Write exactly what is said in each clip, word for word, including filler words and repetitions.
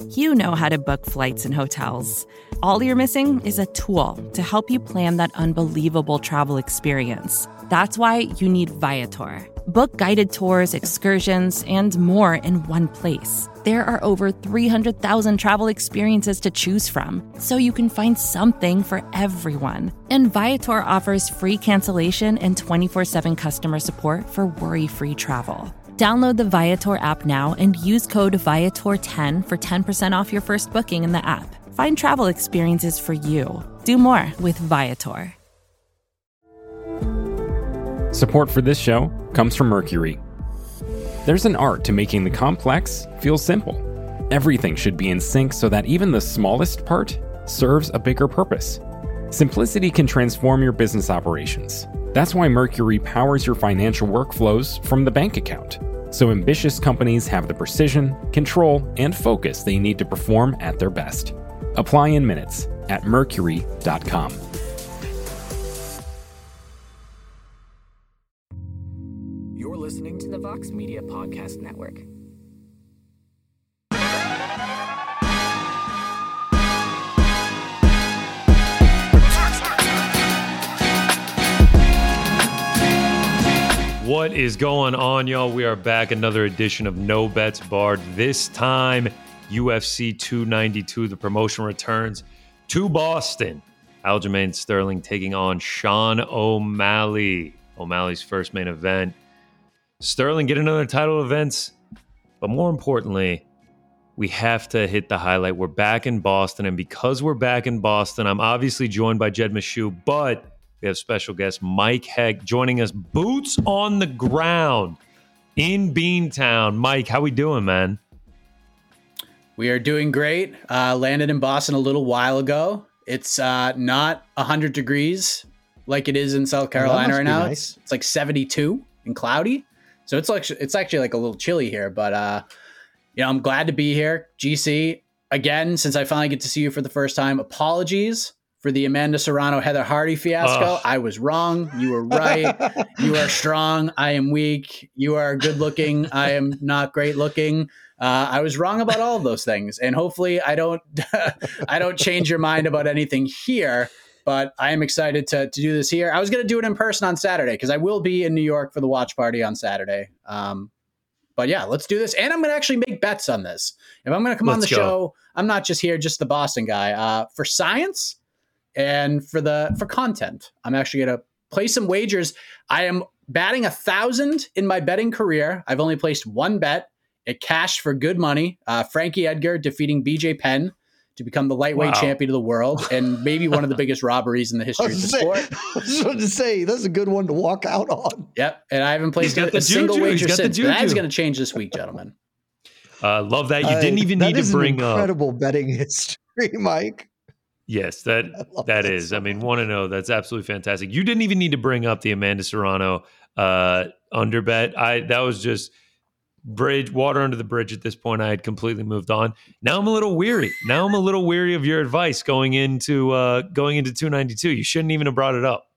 You know how to book flights and hotels. All you're missing is a tool to help you plan that unbelievable travel experience. That's why you need Viator. Book guided tours, excursions, and more in one place. There are over three hundred thousand travel experiences to choose from, so you can find something for everyone. And Viator offers free cancellation and twenty-four seven customer support for worry-free travel. Download the Viator app now and use code Viator ten for ten percent off your first booking in the app. Find travel experiences for you. Do more with Viator. Support for this show comes from Mercury. There's an art to making the complex feel simple. Everything should be in sync so that even the smallest part serves a bigger purpose. Simplicity can transform your business operations. That's why Mercury powers your financial workflows from the bank account, so ambitious companies have the precision, control, and focus they need to perform at their best. Apply in minutes at mercury dot com. You're listening to the Vox Media Podcast Network. What is going on, y'all? We are back. Another edition of No Bets Barred. This time, U F C two ninety-two. The promotion returns to Boston. Aljamain Sterling taking on Sean O'Malley. O'Malley's first main event. Sterling get another title events. But more importantly, we have to hit the highlight. We're back in Boston. And because we're back in Boston, I'm obviously joined by Jed Meshew, but we have special guest Mike Heck joining us, boots on the ground in Beantown. Mike, how we doing, man? We are doing great. Uh, landed in Boston a little while ago. It's uh, not one hundred degrees like it is in South Carolina oh, right now. Nice. It's, it's like seventy-two and cloudy. So it's like it's actually like a little chilly here. But uh, you know, I'm glad to be here. G C, again, since I finally get to see you for the first time, apologies for the Amanda Serrano, Heather Hardy fiasco. Ugh. I was wrong. You were right. You are strong. I am weak. You are good looking. I am not great looking. Uh, I was wrong about all of those things. And hopefully I don't, I don't change your mind about anything here, but I am excited to, to do this here. I was going to do it in person on Saturday because I will be in New York for the watch party on Saturday. Um, but yeah, let's do this. And I'm going to actually make bets on this. If I'm going to come let's on the go. show, I'm not just here, just the Boston guy, uh, for science. And for the for content, I'm actually going to play some wagers. I am batting a thousand in my betting career. I've only placed one bet. It cashed for good money. Uh, Frankie Edgar defeating B J Penn to become the lightweight wow. champion of the world, and maybe one of the biggest robberies in the history of the say, sport. I was going to say, that's a good one to walk out on. Yep, and I haven't placed a, a single wager since. That's going to change this week, gentlemen. Uh, love that. You didn't even uh, need to bring up. Incredible up. betting history, Mike. Yes, that that, that is. So I mean, want to know. That's absolutely fantastic. You didn't even need to bring up the Amanda Serrano uh, underbet. I that was just bridge water under the bridge at this point. I had completely moved on. Now I'm a little weary. Now I'm a little weary of your advice going into uh, going into two ninety-two. You shouldn't even have brought it up.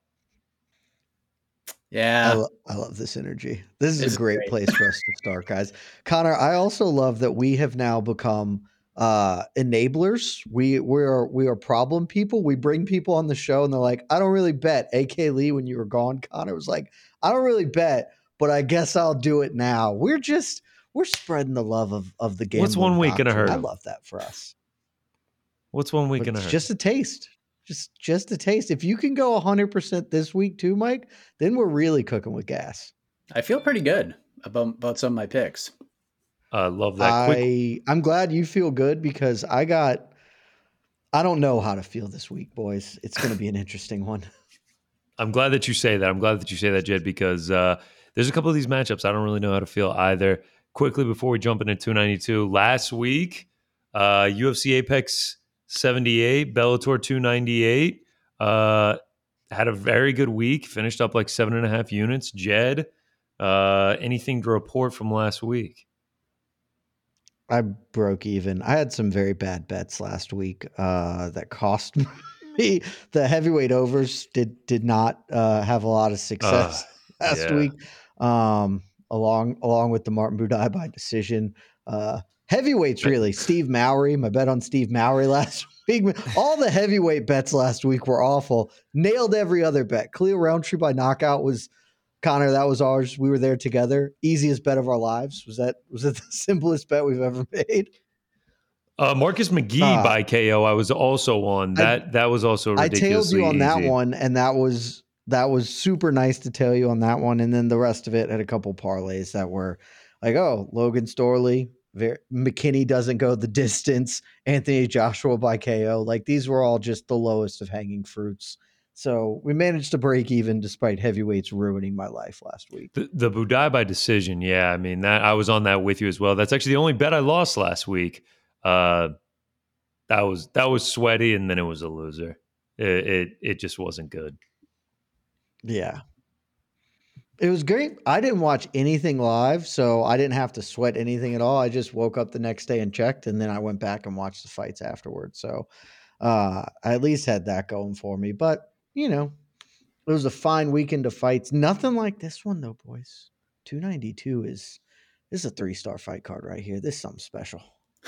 Yeah, I, lo- I love this energy. This is it's a great, great place for us to start, guys. Connor, I also love that we have now become uh enablers. We we are we are problem people. We bring people on the show and they're like, I don't really bet. A K Lee, when you were gone, Connor was like, I don't really bet, but I guess I'll do it now. We're just we're spreading the love of of the game. What's one week gonna hurt? I love that for us. What's one week but gonna hurt? Just a taste. Just just a taste. If you can go one hundred percent this week too, Mike, then we're really cooking with gas. I feel pretty good about about some of my picks. I uh, love that. I, Quick. I'm glad you feel good because I got, I don't know how to feel this week, boys. It's going to be an interesting one. I'm glad that you say that. I'm glad that you say that, Jed, because uh, there's a couple of these matchups I don't really know how to feel either. Quickly, before we jump into two ninety-two, last week, uh, U F C Apex seventy-eight, Bellator two ninety-eight, uh, had a very good week, finished up like seven and a half units. Jed, uh, anything to report from last week? I broke even. I had some very bad bets last week uh, that cost me. The heavyweight overs did did not uh, have a lot of success uh, last yeah. week. Um, along along with the Martin Buday by decision. Uh, Heavyweights, really. Steve Mowry, my bet on Steve Mowry last week. All the heavyweight bets last week were awful. Nailed every other bet. Khalil Roundtree by knockout was, Connor, that was ours. We were there together. Easiest bet of our lives. Was that was it the simplest bet we've ever made? Uh, Marcus McGee uh, by K O, I was also on. That I, that was also ridiculously I tailed you on easy. that one, and that was that was super nice to tail you on that one. And then the rest of it had a couple parlays that were like, oh, Logan Storley, very, McKinney doesn't go the distance, Anthony Joshua by K O. Like, these were all just the lowest of hanging fruits. So we managed to break even despite heavyweights ruining my life last week. The, the Budai by decision, yeah. I mean, that I was on that with you as well. That's actually the only bet I lost last week. Uh, that was that was sweaty, and then it was a loser. It it, it just wasn't good. Yeah. It was great. I didn't watch anything live, so I didn't have to sweat anything at all. I just woke up the next day and checked, and then I went back and watched the fights afterwards. So uh, I at least had that going for me. But, you know, it was a fine weekend of fights. Nothing like this one, though, boys. two ninety-two is this is a three-star fight card right here. This is something special.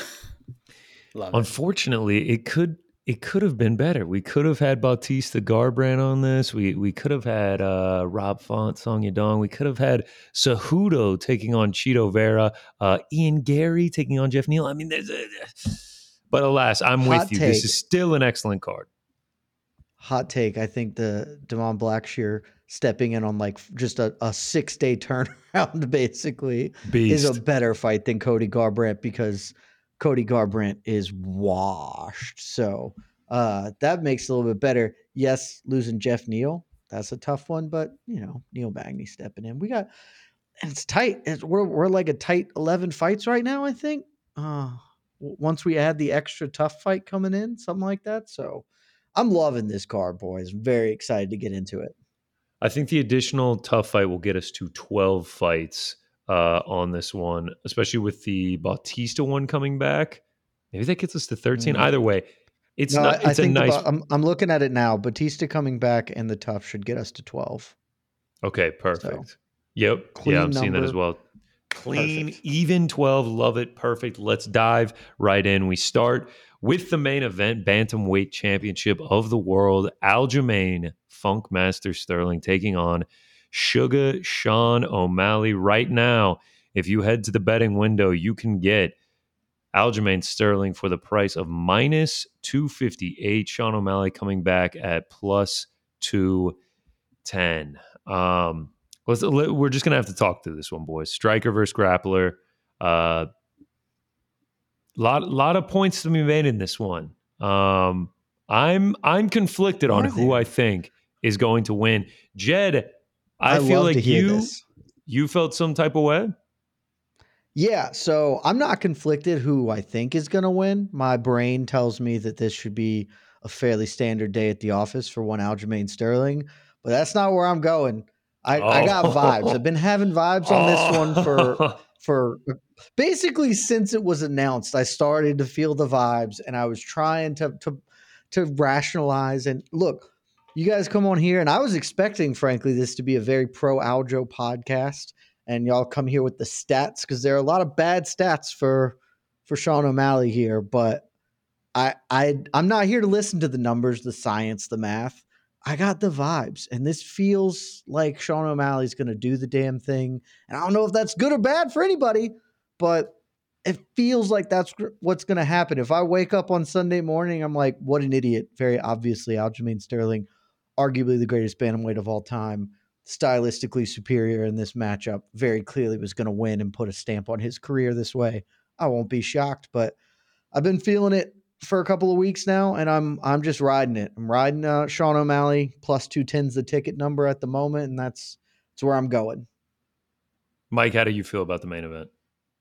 Love Unfortunately, it. it could it could have been better. We could have had Bautista Garbrandt on this. We we could have had uh, Rob Font, Song Yadong. We could have had Cejudo taking on Chito Vera. Uh, Ian Gary taking on Jeff Neal. I mean, there's a, but alas, I'm Hot with you. take. This is still an excellent card. Hot take. I think the Damon Blackshear stepping in on like just a, a six day turnaround basically Beast. is a better fight than Cody Garbrandt because Cody Garbrandt is washed. So uh, that makes it a little bit better. Yes, losing Jeff Neal, that's a tough one, but you know, Neil Magny stepping in. We got, and it's tight. It's, we're we're like a tight eleven fights right now, I think. Uh, once we add the extra tough fight coming in, something like that. So I'm loving this card, boys. Very excited to get into it. I think the additional tough fight will get us to twelve fights uh, on this one, especially with the Bautista one coming back. Maybe that gets us to thirteen. Mm-hmm. Either way, it's no, not. I, It's I a think nice. The, I'm I'm looking at it now. Bautista coming back and the tough should get us to twelve. Okay, perfect. So, yep. Yeah, I'm seeing that as well. Clean, perfect. Even twelve. Love it. Perfect. Let's dive right in. We start with the main event, Bantamweight Championship of the World. Aljamain Funkmaster Sterling taking on Sugar Sean O'Malley. Right now, if you head to the betting window, you can get Aljamain Sterling for the price of minus two fifty-eight. Sean O'Malley coming back at plus two ten. Um, let's, we're just going to have to talk through this one, boys. Striker versus grappler. Uh, lot, lot of points to be made in this one. Um, I'm I'm conflicted on who I think is going to win. Jed, I, I feel like you this. you felt some type of way. Yeah, so I'm not conflicted who I think is going to win. My brain tells me that this should be a fairly standard day at the office for one Aljamain Sterling, but that's not where I'm going. I, oh. I got vibes. I've been having vibes on this one for for basically since it was announced. I started to feel the vibes, and I was trying to to to rationalize. And look, you guys come on here, and I was expecting, frankly, this to be a very pro Aljo podcast. And y'all come here with the stats because there are a lot of bad stats for for Sean O'Malley here. But I I I'm not here to listen to the numbers, the science, the math. I got the vibes, and this feels like Sean O'Malley's going to do the damn thing. And I don't know if that's good or bad for anybody, but it feels like that's what's going to happen. If I wake up on Sunday morning, I'm like, what an idiot. Very obviously, Aljamain Sterling, arguably the greatest bantamweight of all time, stylistically superior in this matchup, very clearly was going to win and put a stamp on his career this way. I won't be shocked, but I've been feeling it for a couple of weeks now, and I'm I'm just riding it. I'm riding uh, Sean O'Malley, plus two ten's the ticket number at the moment, and that's, that's where I'm going. Mike, how do you feel about the main event?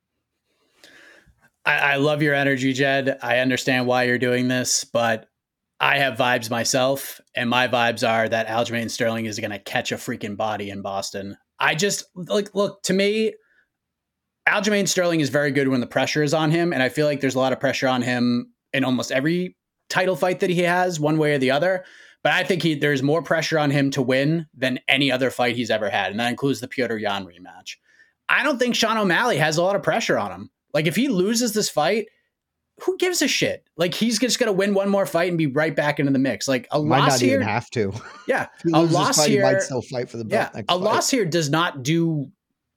I, I love your energy, Jed. I understand why you're doing this, but I have vibes myself, and my vibes are that Aljamain Sterling is going to catch a freaking body in Boston. I just, like, look, to me, Aljamain Sterling is very good when the pressure is on him, and I feel like there's a lot of pressure on him in almost every title fight that he has, one way or the other. But I think he there's more pressure on him to win than any other fight he's ever had, and that includes the Petr Yan rematch. I don't think Sean O'Malley has a lot of pressure on him. Like if he loses this fight, who gives a shit? Like he's just gonna win one more fight and be right back into the mix. Like a Might loss not here, even have to. yeah, If he a loses loss fight, here, he might still fight for the belt. yeah, next a fight. loss here does not do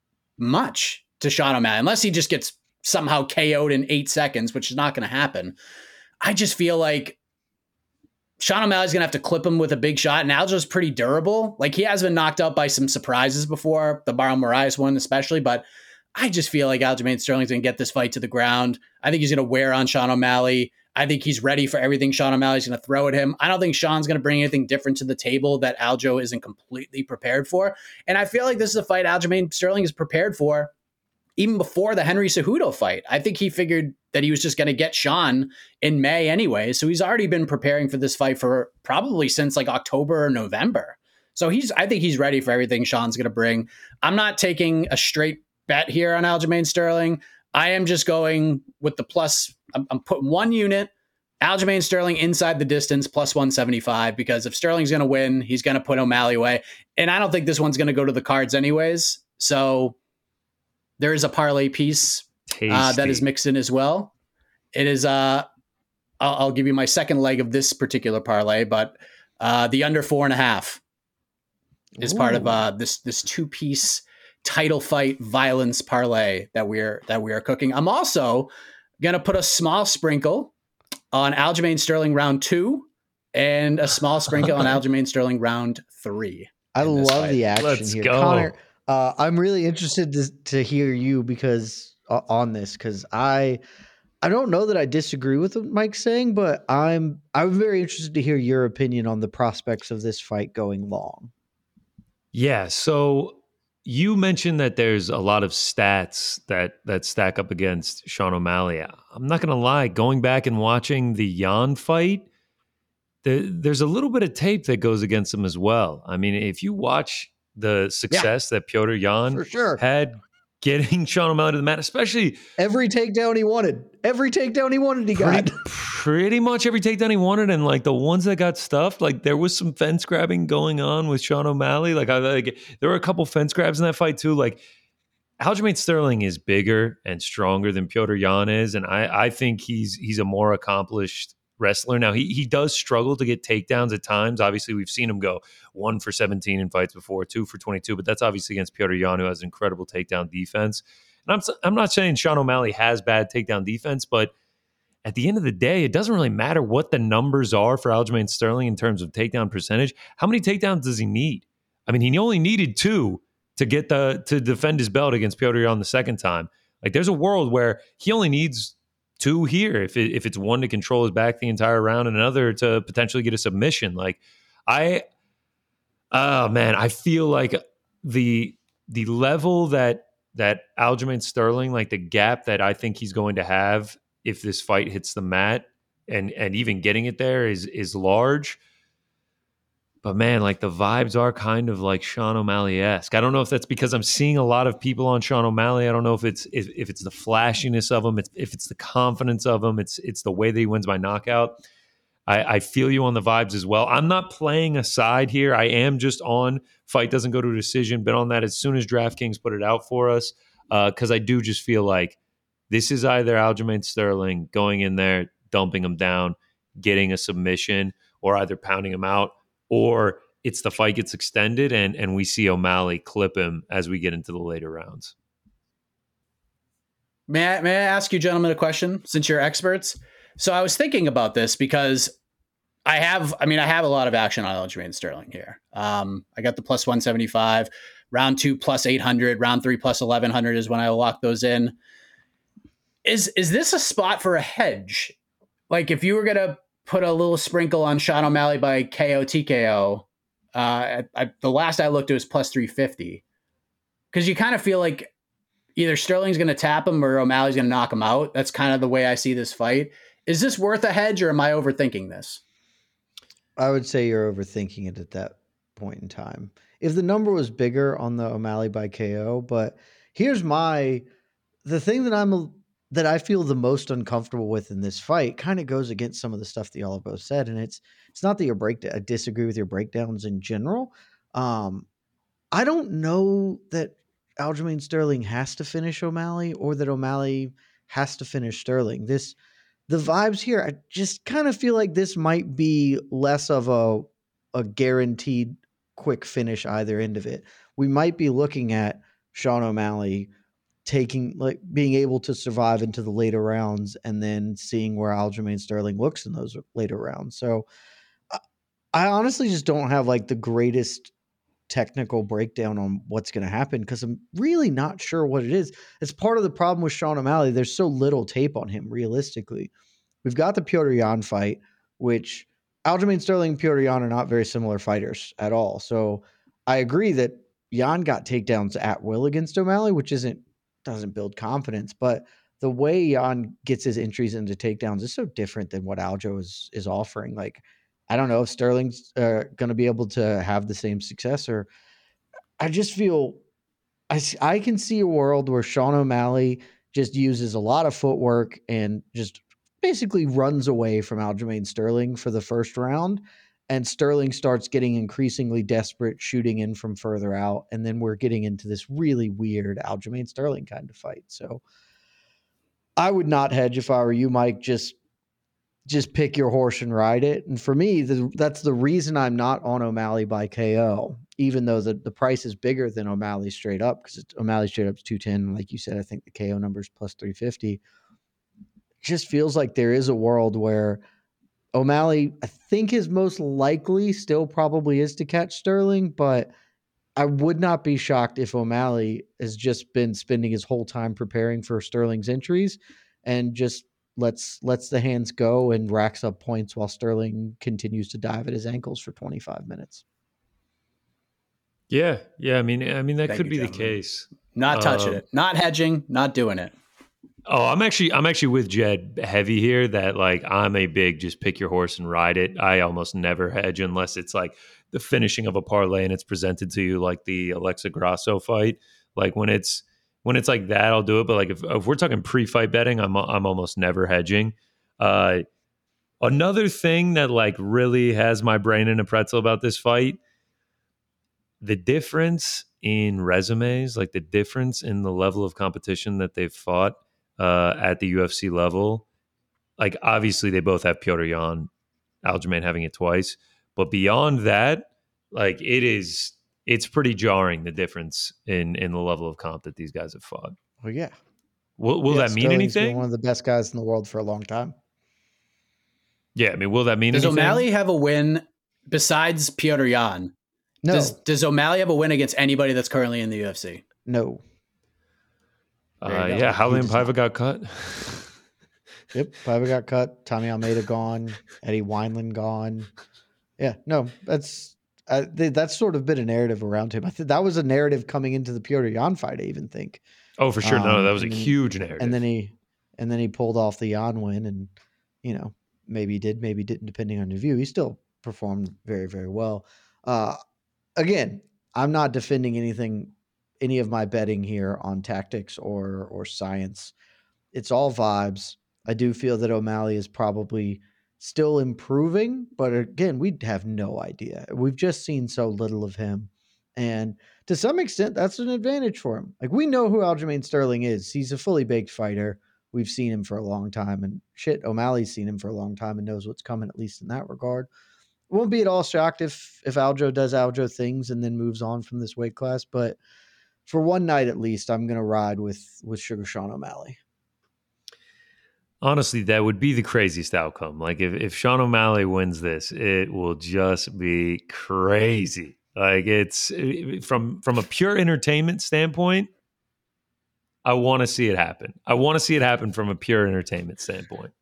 much to Sean O'Malley unless he just gets somehow K O'd in eight seconds, which is not going to happen. I just feel like Sean O'Malley's going to have to clip him with a big shot, and Aljo's pretty durable. Like he has been knocked out by some surprises before, the Marlon Moraes one especially, but I just feel like Aljamain Sterling's going to get this fight to the ground. I think he's going to wear on Sean O'Malley. I think he's ready for everything Sean O'Malley's going to throw at him. I don't think Sean's going to bring anything different to the table that Aljo isn't completely prepared for. And I feel like this is a fight Aljamain Sterling is prepared for even before the Henry Cejudo fight. I think he figured that he was just going to get Sean in May anyway. So he's already been preparing for this fight for probably since like October or November. So he's, I think he's ready for everything Sean's going to bring. I'm not taking a straight bet here on Aljamain Sterling. I am just going with the plus. I'm, I'm putting one unit, Aljamain Sterling inside the distance, plus one seventy-five, because if Sterling's going to win, he's going to put O'Malley away. And I don't think this one's going to go to the cards anyways. So there is a parlay piece uh, that is mixed in as well. It is, uh, I'll, I'll give you my second leg of this particular parlay, but uh, the under four and a half is Ooh. part of uh, this this two piece title fight violence parlay that we're that we are cooking. I'm also gonna put a small sprinkle on Aljamain Sterling round two and a small sprinkle on Aljamain Sterling round three. I love fight. the action Let's here, go. Connor. Uh, I'm really interested to to hear you because uh, on this because I I don't know that I disagree with what Mike's saying, but I'm I'm very interested to hear your opinion on the prospects of this fight going long. Yeah, so you mentioned that there's a lot of stats that that stack up against Sean O'Malley. I'm not going to lie, going back and watching the Yan fight, the, there's a little bit of tape that goes against him as well. I mean, if you watch the success yeah, that Petr Yan for sure. had getting Sean O'Malley to the mat, especially every takedown he wanted, every takedown he wanted, he pretty, got pretty much every takedown he wanted. And like the ones that got stuffed, like there was some fence grabbing going on with Sean O'Malley. Like I like there were a couple fence grabs in that fight too. Like Aljamain Sterling is bigger and stronger than Petr Yan is. And I, I think he's, he's a more accomplished wrestler. Now he, he does struggle to get takedowns at times. Obviously we've seen him go one for seventeen in fights before, two for twenty-two, but that's obviously against Petr Yan, who has incredible takedown defense. And I'm, I'm not saying Sean O'Malley has bad takedown defense, but at the end of the day, it doesn't really matter what the numbers are for Aljamain Sterling in terms of takedown percentage. How many takedowns does he need? I mean, he only needed two to get the to defend his belt against Petr Yan the second time. Like there's a world where he only needs two here if it, if it's one to control his back the entire round and another to potentially get a submission. Like I, oh man, I feel like the the level that that Aljamain Sterling, like the gap that I think he's going to have if this fight hits the mat and and even getting it there is is large. But man, like the vibes are kind of like Sean O'Malley-esque. I don't know if that's because I'm seeing a lot of people on Sean O'Malley. I don't know if it's if, if it's the flashiness of him, it's, if it's the confidence of him, it's it's the way that he wins by knockout. I, I feel you on the vibes as well. I'm not playing a side here. I am just on fight doesn't go to a decision. Been on that as soon as DraftKings put it out for us because uh, I do just feel like this is either Aljamain Sterling going in there, dumping him down, getting a submission, or either pounding him out, or it's the fight gets extended and, and we see O'Malley clip him as we get into the later rounds. May I, may I ask you gentlemen a question since you're experts? So I was thinking about this because I have, I mean, I have a lot of action on Aljamain Sterling here. Um, I got the plus one seventy-five, round two plus eight hundred, round three plus eleven hundred is when I lock those in. Is is this a spot for a hedge? Like if you were going to put a little sprinkle on Sean O'Malley by K O T K O, uh, I, I, the last I looked it was plus three fifty. Because you kind of feel like either Sterling's going to tap him or O'Malley's going to knock him out. That's kind of the way I see this fight. Is this worth a hedge or am I overthinking this? I would say you're overthinking it at that point in time. If the number was bigger on the O'Malley by K O, but here's my, the thing that I'm, a, that I feel the most uncomfortable with in this fight kind of goes against some of the stuff that y'all have both said. And it's, it's not that your breakdown, I disagree with your breakdowns in general. Um, I don't know that Aljamain Sterling has to finish O'Malley or that O'Malley has to finish Sterling. This the vibes here, I just kind of feel like this might be less of a a guaranteed quick finish either end of it. We might be looking at Sean O'Malley taking like being able to survive into the later rounds and then seeing where Aljamain Sterling looks in those later rounds. So I, I honestly just don't have like the greatest technical breakdown on what's going to happen because I'm really not sure what it is. It's part of the problem with Sean O'Malley. There's so little tape on him realistically. We've got the Petr Yan fight, which Aljamain Sterling and Petr Yan are not very similar fighters at all. So I agree that Yan got takedowns at will against O'Malley, which isn't doesn't build confidence, but the way Yan gets his entries into takedowns is so different than what Aljo is is offering. Like, I don't know if Sterling's uh, going to be able to have the same success, or I just feel I I can see a world where Sean O'Malley just uses a lot of footwork and just basically runs away from Aljamain Sterling for the first round. And Sterling starts getting increasingly desperate, shooting in from further out. And then we're getting into this really weird Aljamain Sterling kind of fight. So I would not hedge if I were you, Mike. Just just pick your horse and ride it. And for me, the, that's the reason I'm not on O'Malley by K O, even though the, the price is bigger than O'Malley straight up, because O'Malley straight up is two ten. Like you said, I think the K O number is plus three fifty. Just feels like there is a world where O'Malley, I think his most likely still probably is to catch Sterling, but I would not be shocked if O'Malley has just been spending his whole time preparing for Sterling's entries and just lets lets the hands go and racks up points while Sterling continues to dive at his ankles for twenty-five minutes. Yeah, yeah. I mean, I mean that Thank could you, be gentlemen. the case. Not touching Um, it, not hedging, not doing it. Oh, I'm actually I'm actually with Jed heavy here that like I'm a big just pick your horse and ride it. I almost never hedge unless it's like the finishing of a parlay and it's presented to you like the Alexa Grasso fight. Like when it's when it's like that, I'll do it. But like if, if we're talking pre-fight betting, I'm I'm almost never hedging. Uh, another thing that like really has my brain in a pretzel about this fight, the difference in resumes, like the difference in the level of competition that they've fought uh, at the U F C level. Like obviously they both have Petr Yan, Aljamain having it twice, but beyond that, like it is, it's pretty jarring the difference in in the level of comp that these guys have fought. Well, yeah. Will will yeah, that mean Sterling's been anything? one of the best guys in the world for a long time. Yeah, I mean, will that mean Does anything? O'Malley have a win besides Petr Yan? No, Does Does O'Malley have a win against anybody that's currently in the U F C? no. Uh, There you go. yeah, Howley He and does Paiva not. got cut. Yep, Piper got cut. Tommy Almeida gone. Eddie Wineland gone. Yeah, no, that's uh, th- that's sort of been a narrative around him. I think that was a narrative coming into the Petr Yan fight. I even think. Oh, for sure. No, Um, that was a and then- huge narrative. And then he and then he pulled off the Yan win, and you know maybe he did, maybe didn't, depending on your view. He still performed very, very well. Uh, again, I'm not defending anything, any of my betting here on tactics or or science. It's all vibes. I do feel that O'Malley is probably still improving, but again, we have no idea. We've just seen so little of him. And to some extent, that's an advantage for him. Like, we know who Aljamain Sterling is. He's a fully baked fighter. We've seen him for a long time. And shit, O'Malley's seen him for a long time and knows what's coming, at least in that regard. Won't be at all shocked if if Aljo does Aljo things and then moves on from this weight class. But for one night at least, I'm going to ride with, with Sugar Sean O'Malley. Honestly, that would be the craziest outcome. Like if, if Sean O'Malley wins this, it will just be crazy. Like it's from from a pure entertainment standpoint, I want to see it happen. I want to see it happen from a pure entertainment standpoint.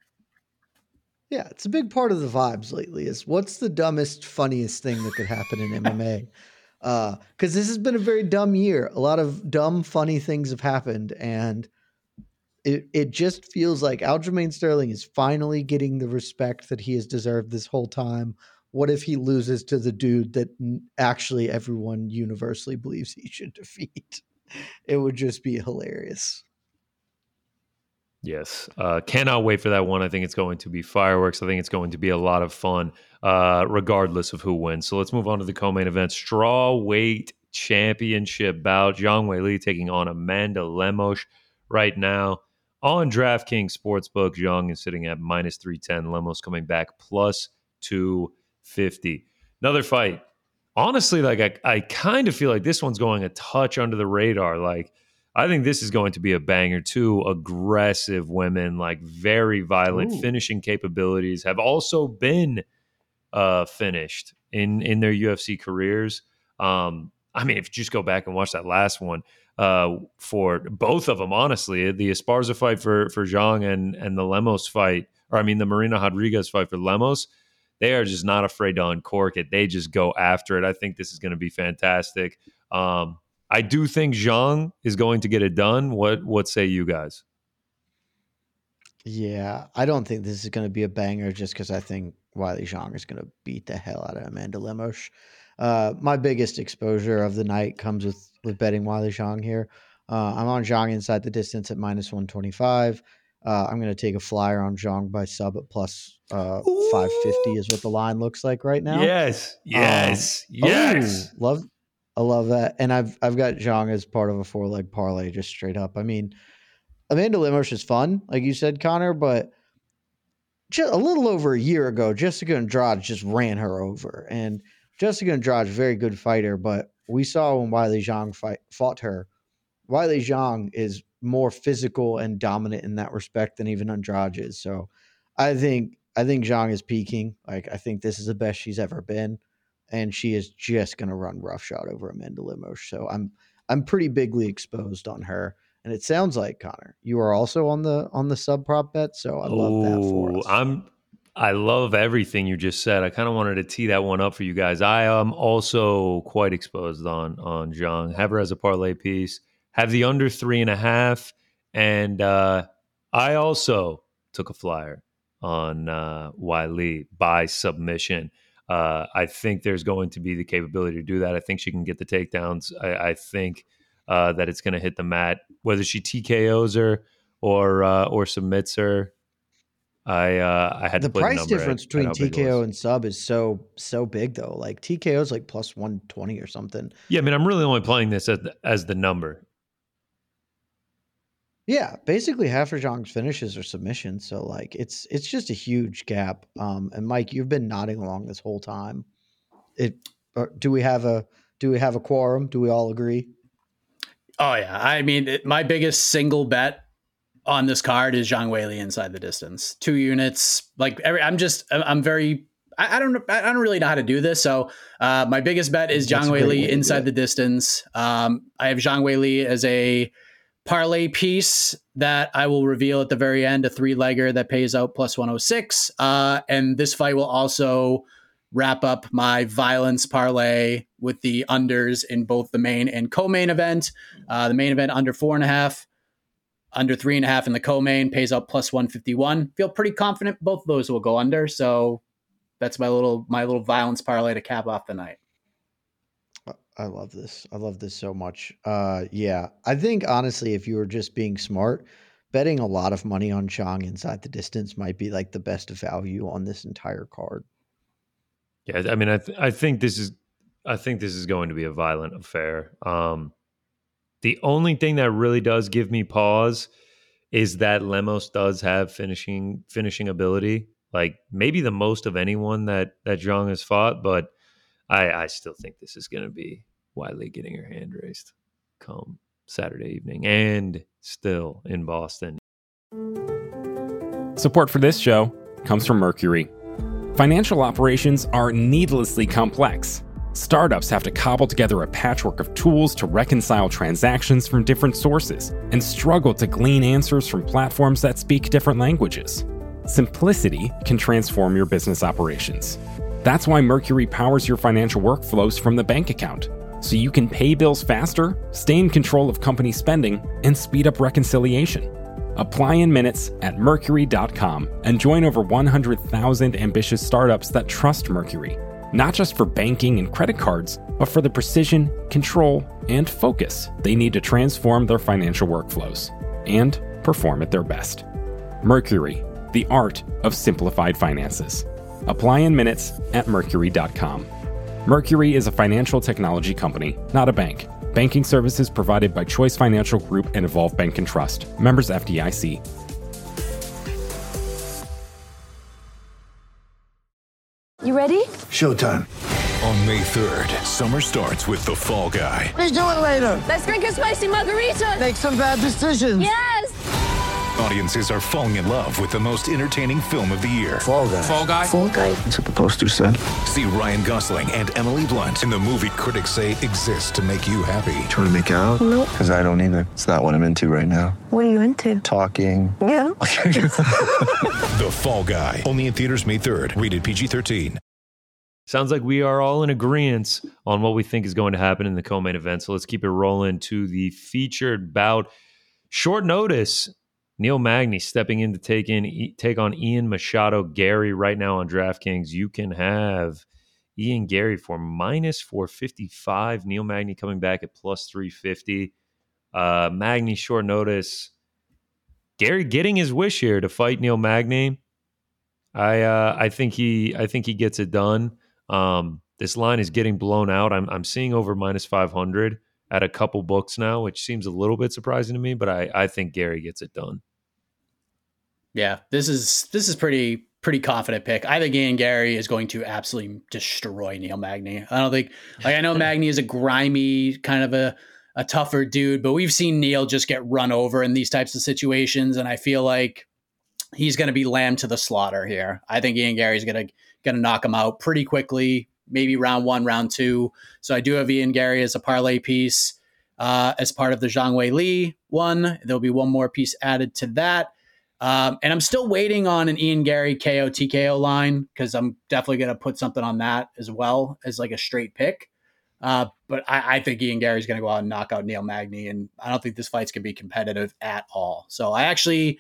Yeah, it's a big part of the vibes lately is what's the dumbest, funniest thing that could happen in M M A? Uh, because this has been a very dumb year. A lot of dumb, funny things have happened, and it it just feels like Aljamain Sterling is finally getting the respect that he has deserved this whole time. What if he loses to the dude that actually everyone universally believes he should defeat? It would just be hilarious. Yes. Uh, cannot wait for that one. I think it's going to be fireworks. I think it's going to be a lot of fun, uh, regardless of who wins. So let's move on to the co-main event. Strawweight Championship bout. Zhang Weili taking on Amanda Lemos right now. On DraftKings Sportsbook, Zhang is sitting at minus three ten. Lemos coming back plus two fifty. Another fight. Honestly, like I, I kind of feel like this one's going a touch under the radar. Like, I think this is going to be a banger. Two aggressive women, like very violent. Ooh. Finishing capabilities, have also been uh, finished in, in their U F C careers. Um, I mean, if you just go back and watch that last one, uh, for both of them, honestly, the Esparza fight for, for Zhang and, and the Lemos fight, or I mean, the Marina Rodriguez fight for Lemos, they are just not afraid to uncork it. They just go after it. I think this is going to be fantastic. Um, I do think Zhang is going to get it done. What what say you guys? Yeah, I don't think this is going to be a banger just because I think Weili Zhang is going to beat the hell out of Amanda Lemos. Uh, my biggest exposure of the night comes with, with betting Weili Zhang here. Uh, I'm on Zhang inside the distance at minus one twenty-five. Uh, I'm going to take a flyer on Zhang by sub at plus uh, five fifty is what the line looks like right now. Yes, yes, um, yes. Oh, love, I love that. And I've I've got Zhang as part of a four leg parlay, just straight up. I mean, Amanda Lemos is fun, like you said, Connor, but just a little over a year ago, Jessica Andrade just ran her over. And Jessica Andrade is a very good fighter, but we saw when Weili Zhang fight, fought her, Weili Zhang is more physical and dominant in that respect than even Andrade is. So I think I think Zhang is peaking. Like, I think this is the best she's ever been, and she is just going to run roughshod over Amanda Lemos. So I'm I'm pretty bigly exposed on her. And it sounds like, Connor, you are also on the on the sub prop bet. So I love Ooh, that for us. I'm I love everything you just said. I kind of wanted to tee that one up for you guys. I am also quite exposed on on Zhang. Have her as a parlay piece. Have the under three and a half. And uh, I also took a flyer on uh, Weili by submission. Uh, I think there's going to be the capability to do that. I think she can get the takedowns. I, I think uh, that it's going to hit the mat. Whether she T K Os her or uh, or submits her, I uh, I had the to put price a difference at, between at T K O and sub is so so big though. Like T K O is like plus one twenty or something. Yeah, I mean, I'm really only playing this as the, as the number. Yeah, basically half of Zhang's finishes are submissions, so like it's it's just a huge gap. Um, and Mike, you've been nodding along this whole time. It do we have a do we have a quorum? Do we all agree? Oh yeah, I mean, it, my biggest single bet on this card is Zhang Weili inside the distance. Two units, like every, I'm just I'm very I, I don't I don't really know how to do this. So uh, my biggest bet is Zhang Weili inside the distance. Um, I have Zhang Weili as a parlay piece that I will reveal at the very end, a three-legger that pays out plus one oh six. Uh, and this fight will also wrap up my violence parlay with the unders in both the main and co-main event. Uh, the main event under four and a half, under three and a half in the co-main pays out plus one fifty-one. Feel pretty confident both of those will go under. So that's my little my little violence parlay to cap off the night. I love this. I love this so much. Uh, yeah, I think honestly, if you were just being smart, betting a lot of money on Zhang inside the distance might be like the best value on this entire card. Yeah, I mean, I th- I think this is I think this is going to be a violent affair. Um, the only thing that really does give me pause is that Lemos does have finishing finishing ability, like maybe the most of anyone that that Zhang has fought, but I, I still think this is going to be Weili getting her hand raised come Saturday evening and still in Boston. Support for this show comes from Mercury. Financial operations are needlessly complex. Startups have to cobble together a patchwork of tools to reconcile transactions from different sources and struggle to glean answers from platforms that speak different languages. Simplicity can transform your business operations. That's why Mercury powers your financial workflows from the bank account, so you can pay bills faster, stay in control of company spending, and speed up reconciliation. Apply in minutes at mercury dot com and join over one hundred thousand ambitious startups that trust Mercury, not just for banking and credit cards, but for the precision, control, and focus they need to transform their financial workflows and perform at their best. Mercury, the art of simplified finances. Apply in minutes at mercury dot com. Mercury is a financial technology company, not a bank. Banking services provided by Choice Financial Group and Evolve Bank and Trust. Members F D I C. You ready? Showtime. On May third, summer starts with The Fall Guy. Let's do it later. Let's drink a spicy margarita. Make some bad decisions. Yes! Audiences are falling in love with the most entertaining film of the year. Fall Guy. Fall Guy. Fall Guy. That's what the poster said. See Ryan Gosling and Emily Blunt in the movie critics say exists to make you happy. Trying to make it out? Nope. Because I don't either. It's not what I'm into right now. What are you into? Talking. Yeah. The Fall Guy. Only in theaters May third. Rated P G thirteen. Sounds like we are all in agreement on what we think is going to happen in the co-main event. So let's keep it rolling to the featured bout. Short notice. Neil Magny stepping in to take in take on Ian Machado Gary right now on DraftKings. You can have Ian Gary for minus four fifty-five. Neil Magny coming back at plus three fifty. Uh, Magny short notice. Gary getting his wish here to fight Neil Magny. I uh, I think he I think he gets it done. Um, this line is getting blown out. I'm I'm seeing over minus five hundred at a couple books now, which seems a little bit surprising to me, but I, I think Gary gets it done. Yeah, this is this is pretty pretty confident pick. I think Ian Gary is going to absolutely destroy Neil Magny. I don't think like I know Magny is a grimy kind of a a tougher dude, but we've seen Neil just get run over in these types of situations, and I feel like he's going to be lamb to the slaughter here. I think Ian Gary's going to going to knock him out pretty quickly, maybe round one, round two. So I do have Ian Gary as a parlay piece uh, as part of the Zhang Wei Li one. There'll be one more piece added to that. Um, and I'm still waiting on an Ian Gary K O T K O line because I'm definitely going to put something on that as well as like a straight pick. Uh, but I, I think Ian Gary's going to go out and knock out Neil Magny, and I don't think this fight's going to be competitive at all. So I actually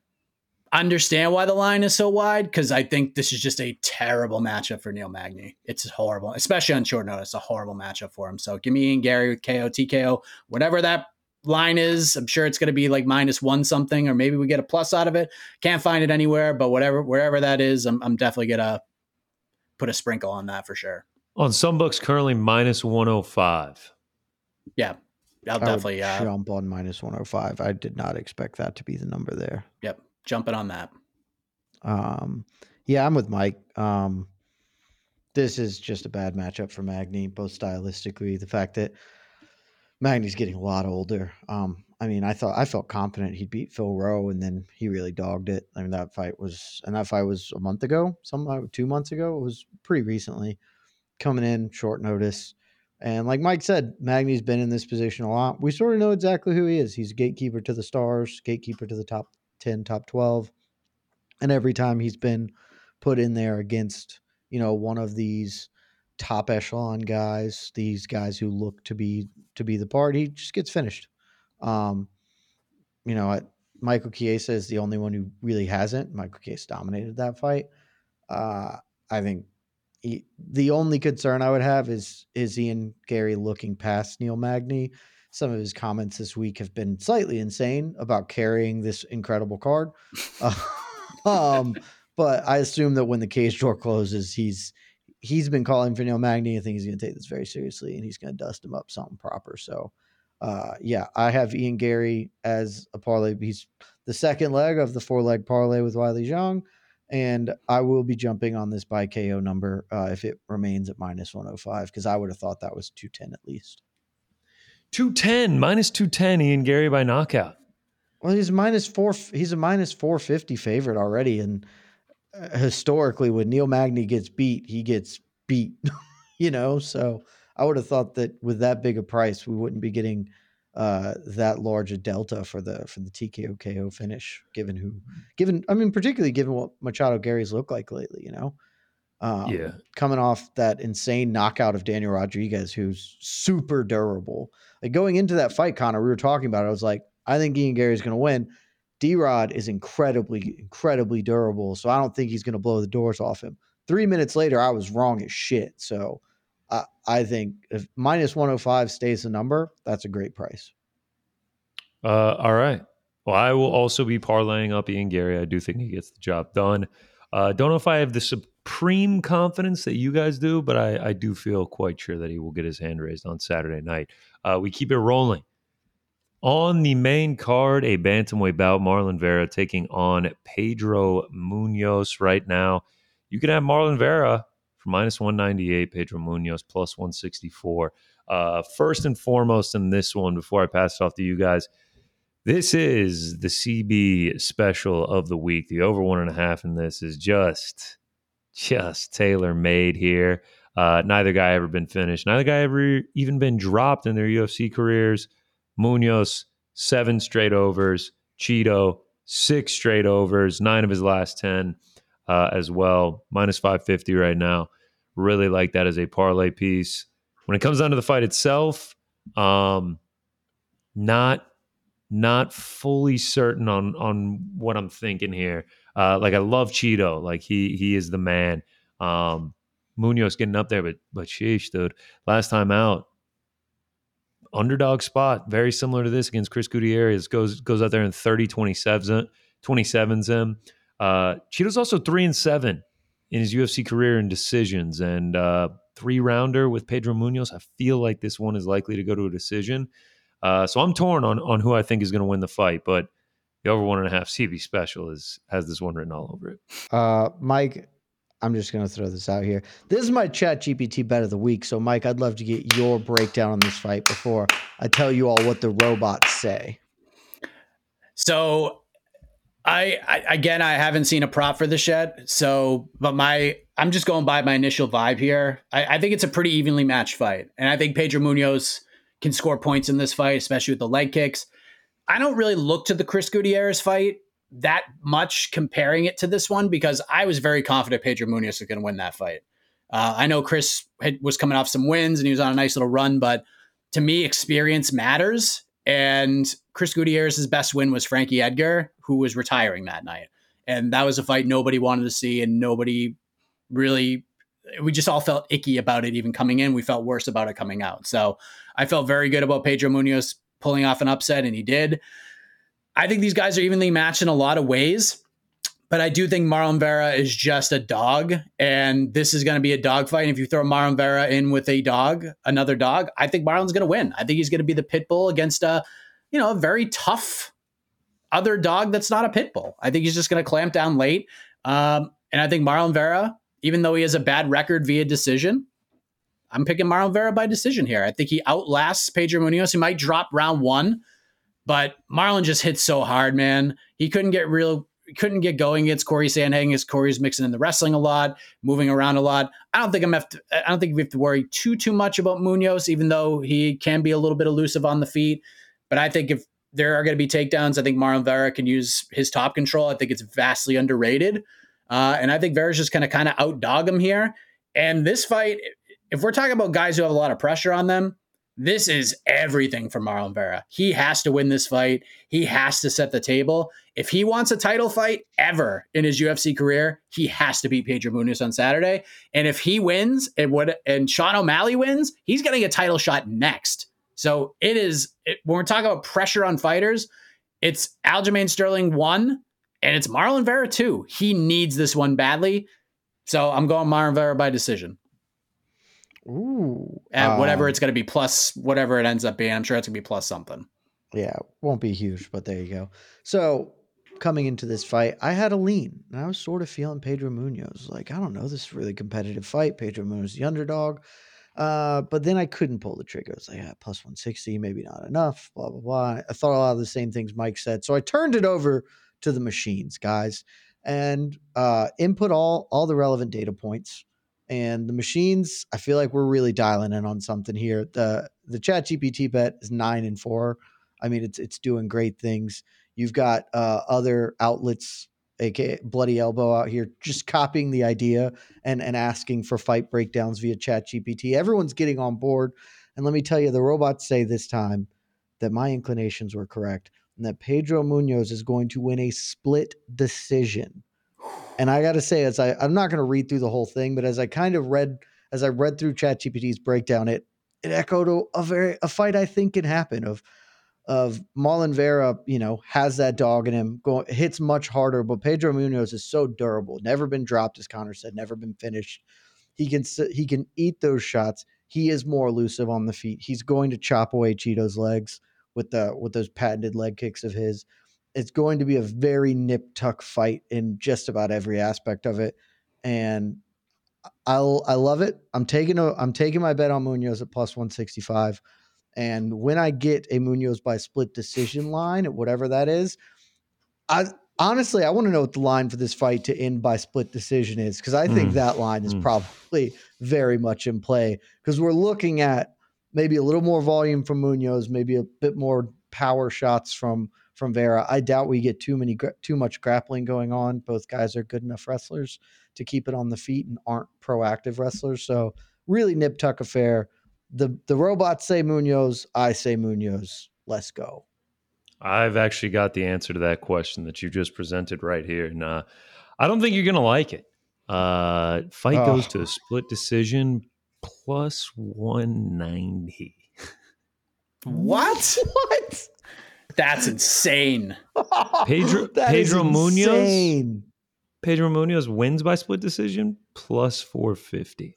understand why the line is so wide because I think this is just a terrible matchup for Neil Magny. It's horrible, especially on short notice, a horrible matchup for him. So give me Ian Gary with K O T K O, whatever that line is. I'm sure it's going to be like minus one something, or maybe we get a plus out of it. Can't find it anywhere, but whatever, wherever that is, I'm, I'm definitely going to put a sprinkle on that for sure. On some books, currently minus one oh five. Yeah, I'll I definitely would uh, jump on minus one oh five. I did not expect that to be the number there. Yep, jumping on that. Um, yeah, I'm with Mike. Um, this is just a bad matchup for Magny, both stylistically. The fact that Magny's getting a lot older. Um, I mean, I thought I felt confident he'd beat Phil Rowe, and then he really dogged it. I mean, that fight was, and that fight was a month ago, some two months ago. It was pretty recently, coming in short notice. And like Mike said, Magny's been in this position a lot. We sort of know exactly who he is. He's a gatekeeper to the stars, gatekeeper to the top ten, top twelve. And every time he's been put in there against, you know, one of these top echelon guys, these guys who look to be to be the part, he just gets finished. Um, you know, I, Michael Chiesa is the only one who really hasn't. Michael Chiesa dominated that fight. Uh, I think he, the only concern I would have is is Ian Gary looking past Neil Magny. Some of his comments this week have been slightly insane about carrying this incredible card. Uh, um, but I assume that when the cage door closes, he's he's been calling for Neil Magny. I think he's going to take this very seriously, and he's going to dust him up something proper. So, uh, yeah, I have Ian Gary as a parlay. He's the second leg of the four-leg parlay with Wiley Zhang, and I will be jumping on this by K O number uh, if it remains at minus one oh five, because I would have thought that was two ten at least. two ten, minus two ten, Ian Gary by knockout. Well, he's a minus four. He's a minus four fifty favorite already, and uh, historically, when Neil Magny gets beat, he gets beat. you know, so I would have thought that with that big a price, we wouldn't be getting uh, that large a delta for the for the T K O K O finish. Given who, given I mean, particularly given what Machado Gary's looked like lately. You know, um, yeah, coming off that insane knockout of Daniel Rodriguez, who's super durable. Like going into that fight, Connor, we were talking about it. I was like, I think Ian Gary is going to win. D-Rod is incredibly, incredibly durable, so I don't think he's going to blow the doors off him. Three minutes later, I was wrong as shit. So uh, I think if minus one oh five stays the number, that's a great price. Uh, all right. Well, I will also be parlaying up Ian Gary. I do think he gets the job done. Uh, don't know if I have the su- supreme confidence that you guys do, but I, I do feel quite sure that he will get his hand raised on Saturday night. Uh, we keep it rolling. On the main card, a bantamweight bout, Marlon Vera taking on Pedro Munoz right now. You can have Marlon Vera for minus one ninety-eight, Pedro Munoz plus one sixty-four. Uh, first and foremost in this one, before I pass it off to you guys, this is the C B special of the week. The over one and a half in this is just, just tailor-made here. Uh, neither guy ever been finished. Neither guy ever even been dropped in their U F C careers. Munoz, seven straight overs. Cheeto, six straight overs. Nine of his last ten uh, as well. Minus five fifty right now. Really like that as a parlay piece. When it comes down to the fight itself, um, not not fully certain on on what I'm thinking here. Uh, like I love Cheeto. Like he he is the man. Um, Munoz getting up there, but but sheesh, dude. Last time out, underdog spot, very similar to this against Chris Gutierrez. Goes goes out there in thirty twenty-seven, twenty-sevens him. Uh, Cheeto's also three and seven in his U F C career in decisions, and uh, three rounder with Pedro Munoz. I feel like this one is likely to go to a decision. Uh, so I'm torn on on who I think is going to win the fight, but the over one and a half C B special is has this one written all over it. Uh, Mike, I'm just going to throw this out here. This is my Chat G P T bet of the week. So, Mike, I'd love to get your breakdown on this fight before I tell you all what the robots say. So, I, I again, I haven't seen a prop for this yet. So, but my, I'm just going by my initial vibe here. I, I think it's a pretty evenly matched fight, and I think Pedro Munoz can score points in this fight, especially with the leg kicks. I don't really look to the Chris Gutierrez fight that much comparing it to this one because I was very confident Pedro Munoz was going to win that fight. Uh, I know Chris had, was coming off some wins and he was on a nice little run, but to me, experience matters. And Chris Gutierrez's best win was Frankie Edgar, who was retiring that night. And that was a fight nobody wanted to see, and nobody really, we just all felt icky about it even coming in. We felt worse about it coming out. So I felt very good about Pedro Munoz pulling off an upset, and he did. I think these guys are evenly matched in a lot of ways, but I do think Marlon Vera is just a dog, and this is going to be a dog fight. And if you throw Marlon Vera in with a dog, another dog, I think Marlon's going to win. I think he's going to be the pit bull against a, you know, a very tough other dog that's not a pit bull. I think he's just going to clamp down late. Um, and I think Marlon Vera, even though he has a bad record via decision, I'm picking Marlon Vera by decision here. I think he outlasts Pedro Munoz. He might drop round one, but Marlon just hits so hard, man. He couldn't get real, couldn't get going against Corey Sandhagen as Corey's mixing in the wrestling a lot, moving around a lot. I don't think I'm have to, I don't think we have to worry too too much about Munoz, even though he can be a little bit elusive on the feet. But I think if there are going to be takedowns, I think Marlon Vera can use his top control. I think it's vastly underrated, uh, and I think Vera's just going to kind of outdog him here. And this fight, if we're talking about guys who have a lot of pressure on them, this is everything for Marlon Vera. He has to win this fight. He has to set the table. If he wants a title fight ever in his U F C career, he has to beat Pedro Munoz on Saturday. And if he wins and what and Sean O'Malley wins, he's getting a title shot next. So it is, it, when we're talking about pressure on fighters, it's Aljamain Sterling one, and it's Marlon Vera two. He needs this one badly. So I'm going Marlon Vera by decision. Ooh. And whatever um, it's going to be, plus whatever it ends up being. I'm sure it's going to be plus something. Yeah, won't be huge, but there you go. So coming into this fight, I had a lean, and I was sort of feeling Pedro Munoz. Like, I don't know, this is a really competitive fight. Pedro Munoz, the underdog. Uh, but then I couldn't pull the trigger. I was like, yeah, plus one sixty, maybe not enough, blah, blah, blah. I thought a lot of the same things Mike said. So I turned it over to the machines, guys, and uh, input all all the relevant data points. And the machines, I feel like we're really dialing in on something here. The the Chat G P T bet is nine and four. I mean, it's it's doing great things. You've got uh, other outlets, aka Bloody Elbow, out here just copying the idea and and asking for fight breakdowns via Chat G P T. Everyone's getting on board. And let me tell you, the robots say this time that my inclinations were correct and that Pedro Munoz is going to win a split decision. And I got to say, as I, I'm not going to read through the whole thing, but as I kind of read, as I read through ChatGPT's breakdown, it it echoed a, a very a fight I think can happen of of Marlon Vera, you know, has that dog in him, go, hits much harder, but Pedro Munoz is so durable, never been dropped, as Connor said, never been finished. He can he can eat those shots. He is more elusive on the feet. He's going to chop away Cheeto's legs with the with those patented leg kicks of his. It's going to be a very nip tuck fight in just about every aspect of it, and I'll I love it. I'm taking a I'm taking my bet on Munoz at plus one sixty-five. And when I get a Munoz by split decision line at whatever that is, I honestly I want to know what the line for this fight to end by split decision is, because I think Mm. that line is Mm. probably very much in play, because we're looking at maybe a little more volume from Munoz, maybe a bit more power shots from from Vera. I doubt we get too many too much grappling going on. Both guys are good enough wrestlers to keep it on the feet and aren't proactive wrestlers. So really nip tuck affair. The the robots say Munoz, I say Munoz. Let's go. I've actually got the answer to that question that you just presented right here. And uh, I don't think you're going to like it. Uh, fight Oh. goes to a split decision plus one ninety. What? What? That's insane. Pedro- That is Pedro Munoz? insane. Pedro Munoz wins by split decision plus four fifty.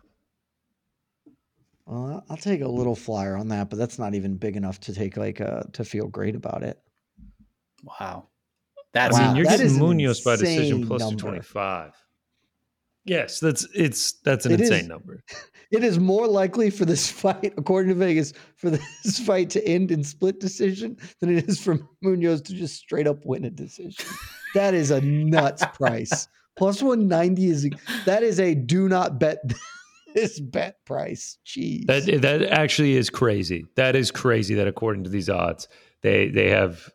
Well, I'll take a little flyer on that, but that's not even big enough to take like uh to feel great about it. Wow. I That's mean, Wow, you're that getting is an Munoz by decision insane plus number. two twenty-five. Yes, that's it's that's an It insane is- number. It is more likely for this fight, according to Vegas, for this fight to end in split decision than it is for Munoz to just straight up win a decision. That is a nuts price. Plus one ninety is that is a do not bet this bet price. Jeez. That that actually is crazy. That is crazy that according to these odds, they they have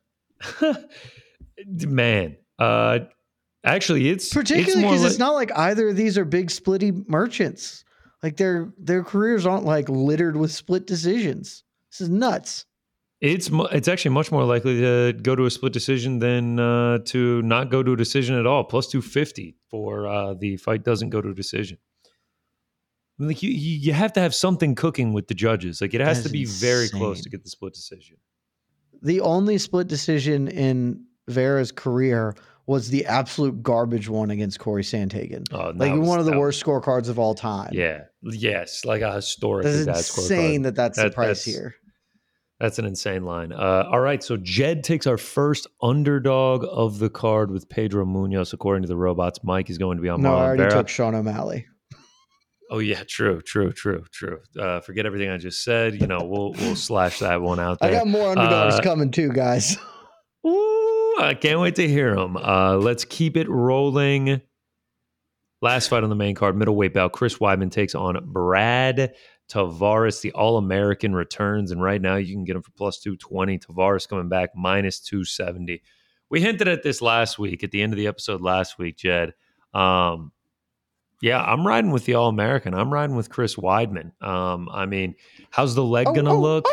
man. Uh actually it's Particularly it's more because like, it's not like either of these are big splitty merchants. Like their their careers aren't like littered with split decisions. This is nuts. it's mu- it's actually much more likely to go to a split decision than uh, to not go to a decision at all. Plus two fifty for uh, the fight doesn't go to a decision. I mean, like you, you you have to have something cooking with the judges. Like it has That to is be very close insane. to get the split decision. The only split decision in Vera's career was the absolute garbage one against Corey Sandhagen. Oh, Like that was- one of the that worst scorecards of all time. Yeah. Yes. Like a historically That's bad insane scorecard. that that's the That- price that's- here. That's an insane line. Uh, all right. So Jed takes our first underdog of the card with Pedro Munoz, according to the robots. Mike is going to be on No, I Marlon already Vera. took Sean O'Malley. Oh yeah, true, true, true, true. Uh, forget everything I just said. You know, we'll we'll slash that one out there. I got more underdogs Uh, coming too, guys. Ooh, I can't wait to hear them. Uh, let's keep it rolling. Last fight on the main card, middleweight bout. Chris Weidman takes on Brad Tavares. The All-American returns, and right now you can get him for plus two twenty. Tavares coming back minus two seventy. We hinted at this last week, at the end of the episode last week, Jed. Um, yeah, I'm riding with the All-American. I'm riding with Chris Weidman. Um, I mean, how's the leg Oh, going to oh, look?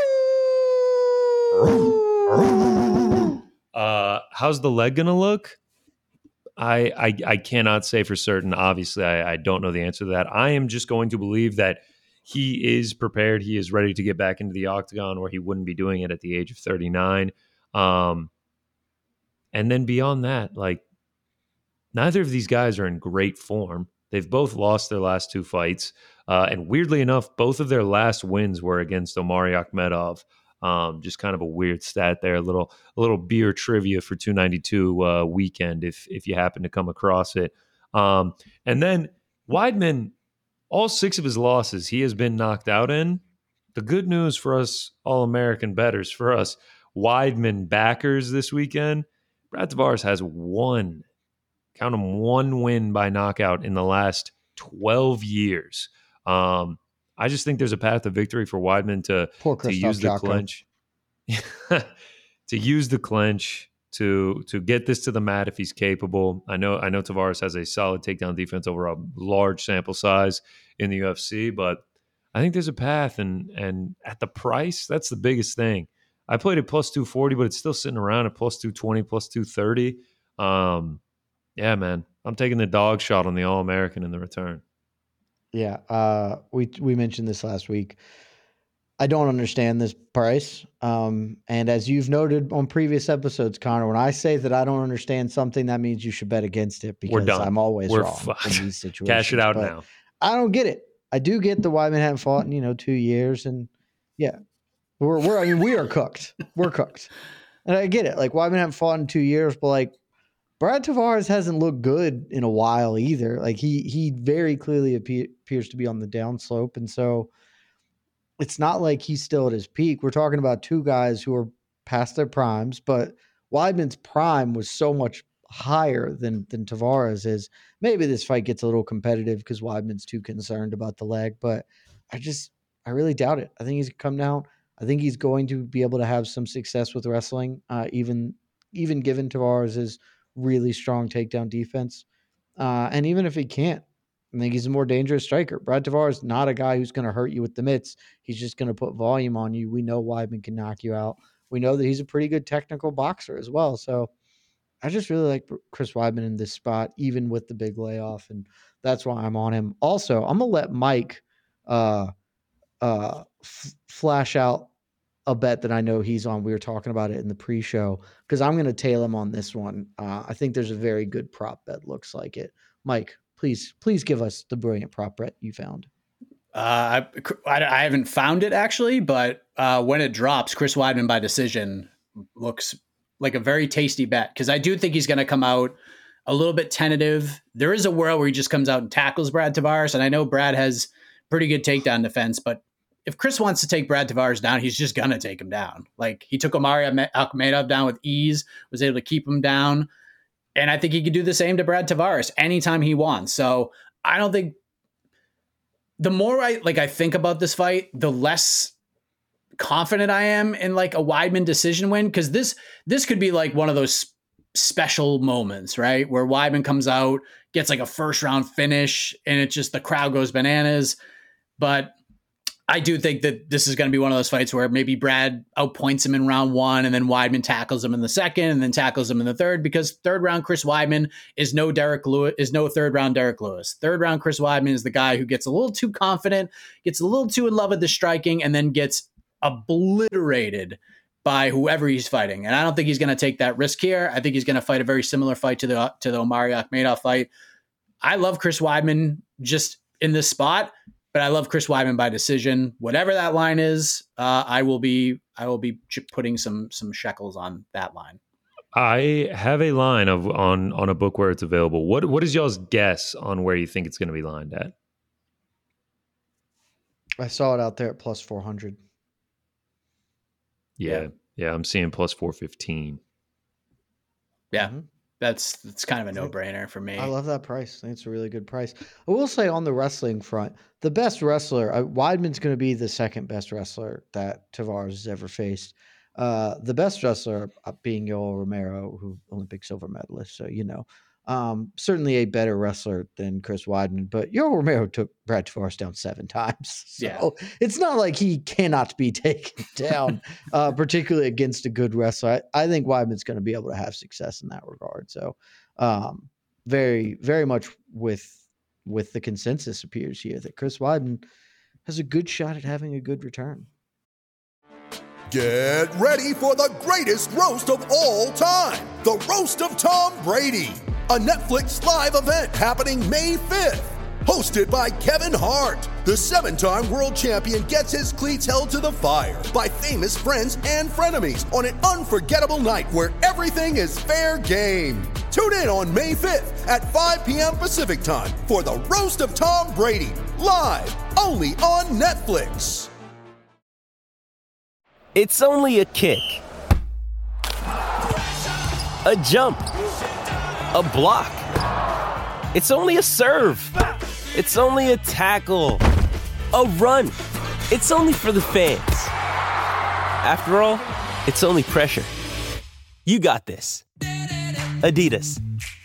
oh. Uh, how's the leg going to look? I, I I cannot say for certain. Obviously, I, I don't know the answer to that. I am just going to believe that he is prepared. He is ready to get back into the octagon, or he wouldn't be doing it at the age of thirty-nine. Um, and then beyond that, like, neither of these guys are in great form. They've both lost their last two fights. Uh, and weirdly enough, both of their last wins were against Omari Akhmedov. Um, just kind of a weird stat there. A little, a little beer trivia for two ninety-two uh, weekend, if if you happen to come across it. Um, and then Weidman, all six of his losses, he has been knocked out in. The good news for us All-American bettors, for us Weidman backers this weekend, Brad Tavares has one, count him, one win by knockout in the last twelve years. Um, I just think there's a path to victory for Weidman to, Poor to Christoph use the Jocko. clinch, to use the clinch to to get this to the mat if he's capable. I know I know Tavares has a solid takedown defense over a large sample size in the U F C, but I think there's a path, and and at the price, that's the biggest thing. I played at plus two forty, but it's still sitting around at plus two twenty, plus two thirty. Um, yeah, man, I'm taking the dog shot on the All-American in the return. Yeah, uh, we we mentioned this last week. I don't understand this price. Um, and as you've noted on previous episodes, Connor, when I say that I don't understand something, that means you should bet against it We're because done. I'm always We're wrong fucked. in these situations. Cash it out But now. I don't get it. I do get the Weidman hadn't fought in, you know, two years. And yeah, we're, we're, I mean, we are cooked. We're cooked. And I get it. Like, Weidman hadn't fought in two years, but like, Brad Tavares hasn't looked good in a while either. Like, he, he very clearly appear, appears to be on the downslope. And so, it's not like he's still at his peak. We're talking about two guys who are past their primes, but Weidman's prime was so much higher than than Tavares is. Maybe this fight gets a little competitive because Weidman's too concerned about the leg, but I just I really doubt it. I think he's come down. I think he's going to be able to have some success with wrestling, uh, even even given Tavares' really strong takedown defense. Uh, and even if he can't, I think he's a more dangerous striker. Brad Tavares is not a guy who's going to hurt you with the mitts. He's just going to put volume on you. We know Weidman can knock you out. We know that he's a pretty good technical boxer as well. So I just really like Chris Weidman in this spot, even with the big layoff, and that's why I'm on him. Also, I'm going to let Mike uh, uh, f- flash out a bet that I know he's on. We were talking about it in the pre-show because I'm going to tail him on this one. Uh, I think there's a very good prop bet. Looks like it. Mike, please, please give us the brilliant prop bet you found. Uh, I, I haven't found it actually, but uh, when it drops, Chris Weidman by decision looks like a very tasty bet because I do think he's going to come out a little bit tentative. There is a world where he just comes out and tackles Brad Tavares, and I know Brad has pretty good takedown defense, but if Chris wants to take Brad Tavares down, he's just going to take him down. Like, he took Omari Akhmedov down with ease, was able to keep him down. And I think he could do the same to Brad Tavares anytime he wants. So I don't think the more I like, I think about this fight, the less confident I am in like a Weidman decision win. Cause this, this could be like one of those special moments, right? Where Weidman comes out, gets like a first round finish and it just, the crowd goes bananas. But I do think that this is going to be one of those fights where maybe Brad outpoints him in round one and then Weidman tackles him in the second and then tackles him in the third, because third round Chris Weidman is no Derek Lewis, is no third round Derek Lewis. Third round Chris Weidman is the guy who gets a little too confident, gets a little too in love with the striking, and then gets obliterated by whoever he's fighting. And I don't think he's going to take that risk here. I think he's going to fight a very similar fight to the to the Omari Akhmedov fight. I love Chris Weidman just in this spot, but I love Chris Weidman by decision. Whatever that line is, uh, I will be I will be putting some some shekels on that line. I have a line of on on a book where it's available. What what is y'all's guess on where you think it's going to be lined at? I saw it out there at plus four hundred. Yeah, Yeah, yeah, I'm seeing plus four fifteen. Yeah. Mm-hmm. That's that's kind of a no-brainer for me. I love that price. I think it's a really good price. I will say on the wrestling front, the best wrestler, uh, Weidman's going to be the second best wrestler that Tavares has ever faced. Uh, the best wrestler uh, being Yoel Romero, who Olympic silver medalist. So, you know, um, certainly a better wrestler than Chris Weidman, but Yoel Romero took Brad Tavares down seven times. So Yeah. it's not like he cannot be taken down, uh, particularly against a good wrestler. I, I think Weidman's going to be able to have success in that regard. So um, very, very much with with the consensus appears here that Chris Weidman has a good shot at having a good return. Get ready for the greatest roast of all time, the Roast of Tom Brady, a Netflix live event happening May fifth. Hosted by Kevin Hart, the seven-time world champion gets his cleats held to the fire by famous friends and frenemies on an unforgettable night where everything is fair game. Tune in on May fifth at five p.m. Pacific time for the Roast of Tom Brady, live only on Netflix. It's only a kick, a jump, a block. It's only a serve. It's only a tackle, a run. It's only for the fans. After all, it's only pressure. You got this. Adidas.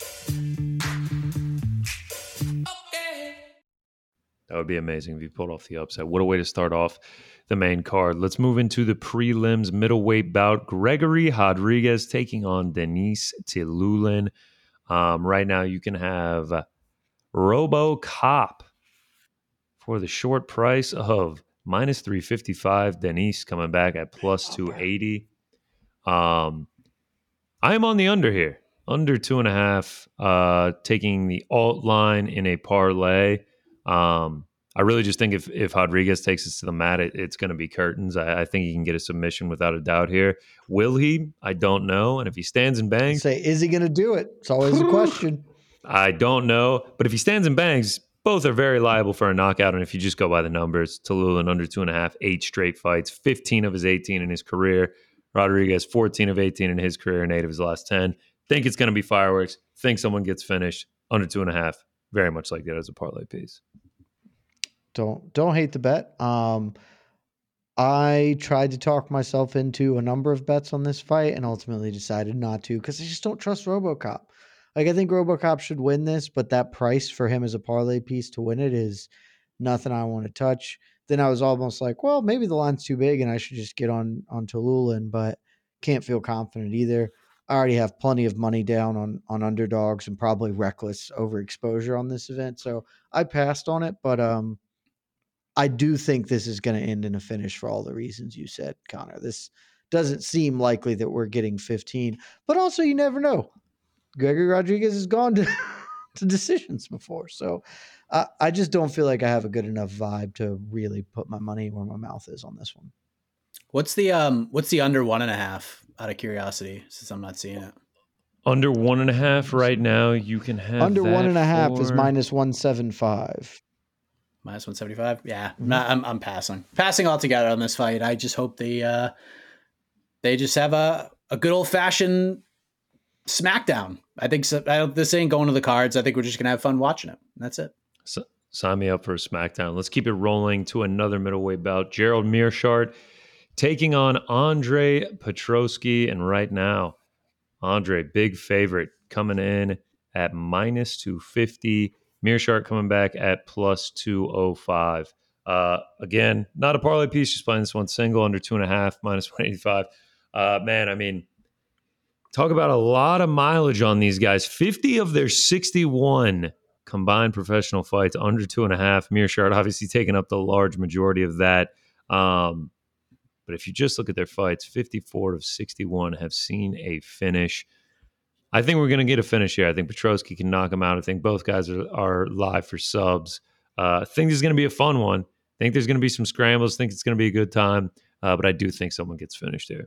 That would be amazing if you pulled off the upset. What a way to start off the main card. Let's move into the prelims middleweight bout. Gregory Rodriguez taking on Denise Tilulin. Um, right now, you can have RoboCop for the short price of minus three fifty-five. Denise coming back at plus two eighty. Um, I am on the under here. Under two and a half, uh, taking the alt line in a parlay. Um, I really just think if, if Rodriguez takes us to the mat, it, it's going to be curtains. I, I think he can get a submission without a doubt here. Will he? I don't know. And if he stands and bangs... Say, is he going to do it? It's always a question. I don't know. But if he stands and bangs, both are very liable for a knockout. And if you just go by the numbers, Tallulah under two and a half, eight straight fights, fifteen of his eighteen in his career. Rodriguez, fourteen of eighteen in his career and eight of his last ten. Think it's going to be fireworks. Think someone gets finished under two and a half. Very much like that as a parlay piece. Don't don't hate the bet. Um, I tried to talk myself into a number of bets on this fight and ultimately decided not to because I just don't trust RoboCop. Like I think RoboCop should win this, but that price for him as a parlay piece to win it is nothing I want to touch. Then I was almost like, well, maybe the line's too big and I should just get on on Tallulah, but can't feel confident either. I already have plenty of money down on on underdogs and probably reckless overexposure on this event, so I passed on it. But um, I do think this is going to end in a finish for all the reasons you said, Connor. This doesn't seem likely that we're getting fifteen, but also you never know. Gregory Rodriguez has gone to, to decisions before, so uh, I just don't feel like I have a good enough vibe to really put my money where my mouth is on this one. What's the um? What's the under one and a half? Out of curiosity, since I'm not seeing it. Under one and a half right now, you can have under that one and a half for... is minus one seven five. Minus one seventy five. Yeah, mm-hmm. not, I'm I'm passing, passing altogether on this fight. I just hope they uh they just have a a good old fashioned smackdown. I think so, I don't, this ain't going to the cards. I think we're just gonna have fun watching it. That's it. So, sign me up for a smackdown. Let's keep it rolling to another middleweight bout. Gerald Meerschaert taking on Andre Petroski, and right now, Andre, big favorite, coming in at minus two fifty. Meerschaert coming back at plus two oh five. Uh, again, not a parlay piece, just playing this one single, under two and a half, minus one eighty-five. Uh, man, I mean, talk about a lot of mileage on these guys. fifty of their sixty-one combined professional fights under two and a half. Meerschaert obviously taking up the large majority of that. Um, But if you just look at their fights, fifty-four of sixty-one have seen a finish. I think we're going to get a finish here. I think Petroski can knock him out. I think both guys are, are live for subs. Uh, I think this is going to be a fun one. I think there's going to be some scrambles. I think it's going to be a good time. Uh, but I do think someone gets finished here.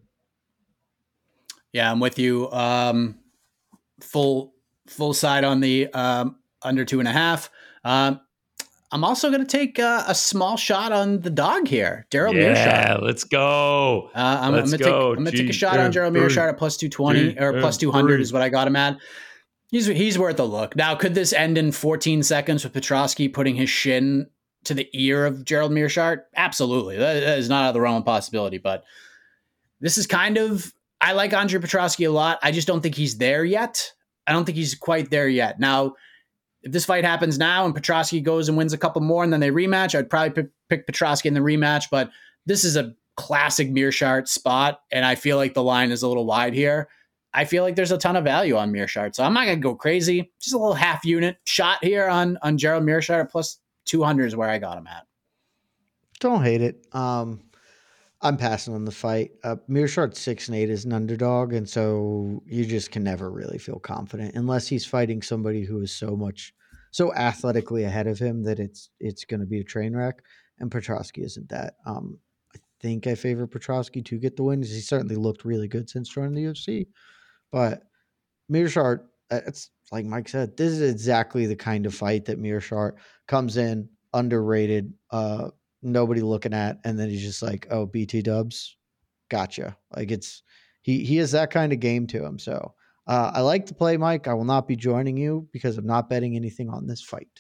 Yeah, I'm with you. Um, full full side on the um, under two and a half. Um, I'm also going to take uh, a small shot on the dog here, Gerald yeah, Meerschaert. Yeah, let's go. Uh, I'm, let's I'm go. going to take a shot on Gerald Meerschaert at plus two twenty or plus two hundred is what I got him at. He's he's worth a look. Now, could this end in fourteen seconds with Petroski putting his shin to the ear of Gerald Meerschaert? Absolutely. That, that is not out of the realm of possibility. But this is kind of, I like Andre Petroski a lot. I just don't think he's there yet. I don't think he's quite there yet. Now, if this fight happens now and Petroski goes and wins a couple more and then they rematch, I'd probably pick, pick Petroski in the rematch. But this is a classic Meerschaert spot, and I feel like the line is a little wide here. I feel like there's a ton of value on Meerschaert, so I'm not going to go crazy. Just a little half unit shot here on, on Gerald Meerschaert at plus two hundred is where I got him at. Don't hate it. Um, I'm passing on the fight. Uh, Meerschaert six and eight is an underdog, and so you just can never really feel confident unless he's fighting somebody who is so much, so athletically ahead of him that it's it's going to be a train wreck. And Petroski isn't that. Um, I think I favor Petroski to get the win. He certainly looked really good since joining the U F C. But Meerschaert, it's like Mike said, this is exactly the kind of fight that Meerschaert comes in underrated. Uh, nobody looking at, and then he's just like, oh, B T dubs, gotcha. Like it's he he has that kind of game to him. So uh, I like to play, Mike. I will not be joining you because I'm not betting anything on this fight.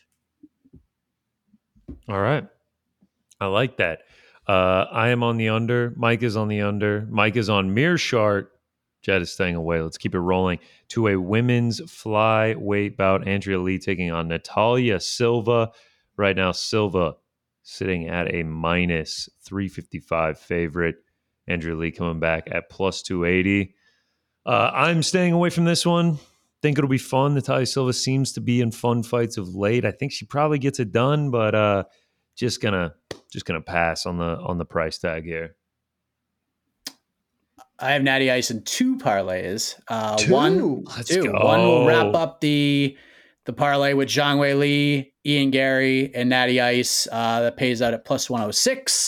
All right, I like that. Uh, I am on the under. Mike is on the under. Mike is on Meerschaert. Jed is staying away. Let's keep it rolling to a women's flyweight bout. Andrea Lee taking on Natalia Silva. Right now, Silva sitting at a minus three fifty-five favorite. Andrea Lee coming back at plus two eighty. Uh, I'm staying away from this one. Think it'll be fun. Natalia Silva seems to be in fun fights of late. I think she probably gets it done, but uh, just gonna just gonna pass on the on the price tag here. I have Natty Ice in two parlays. Uh, Two? One, Let's two. go. One will wrap up the the parlay with Zhang Wei Li, Ian Gary, and Natty Ice. Uh, that pays out at plus one oh six.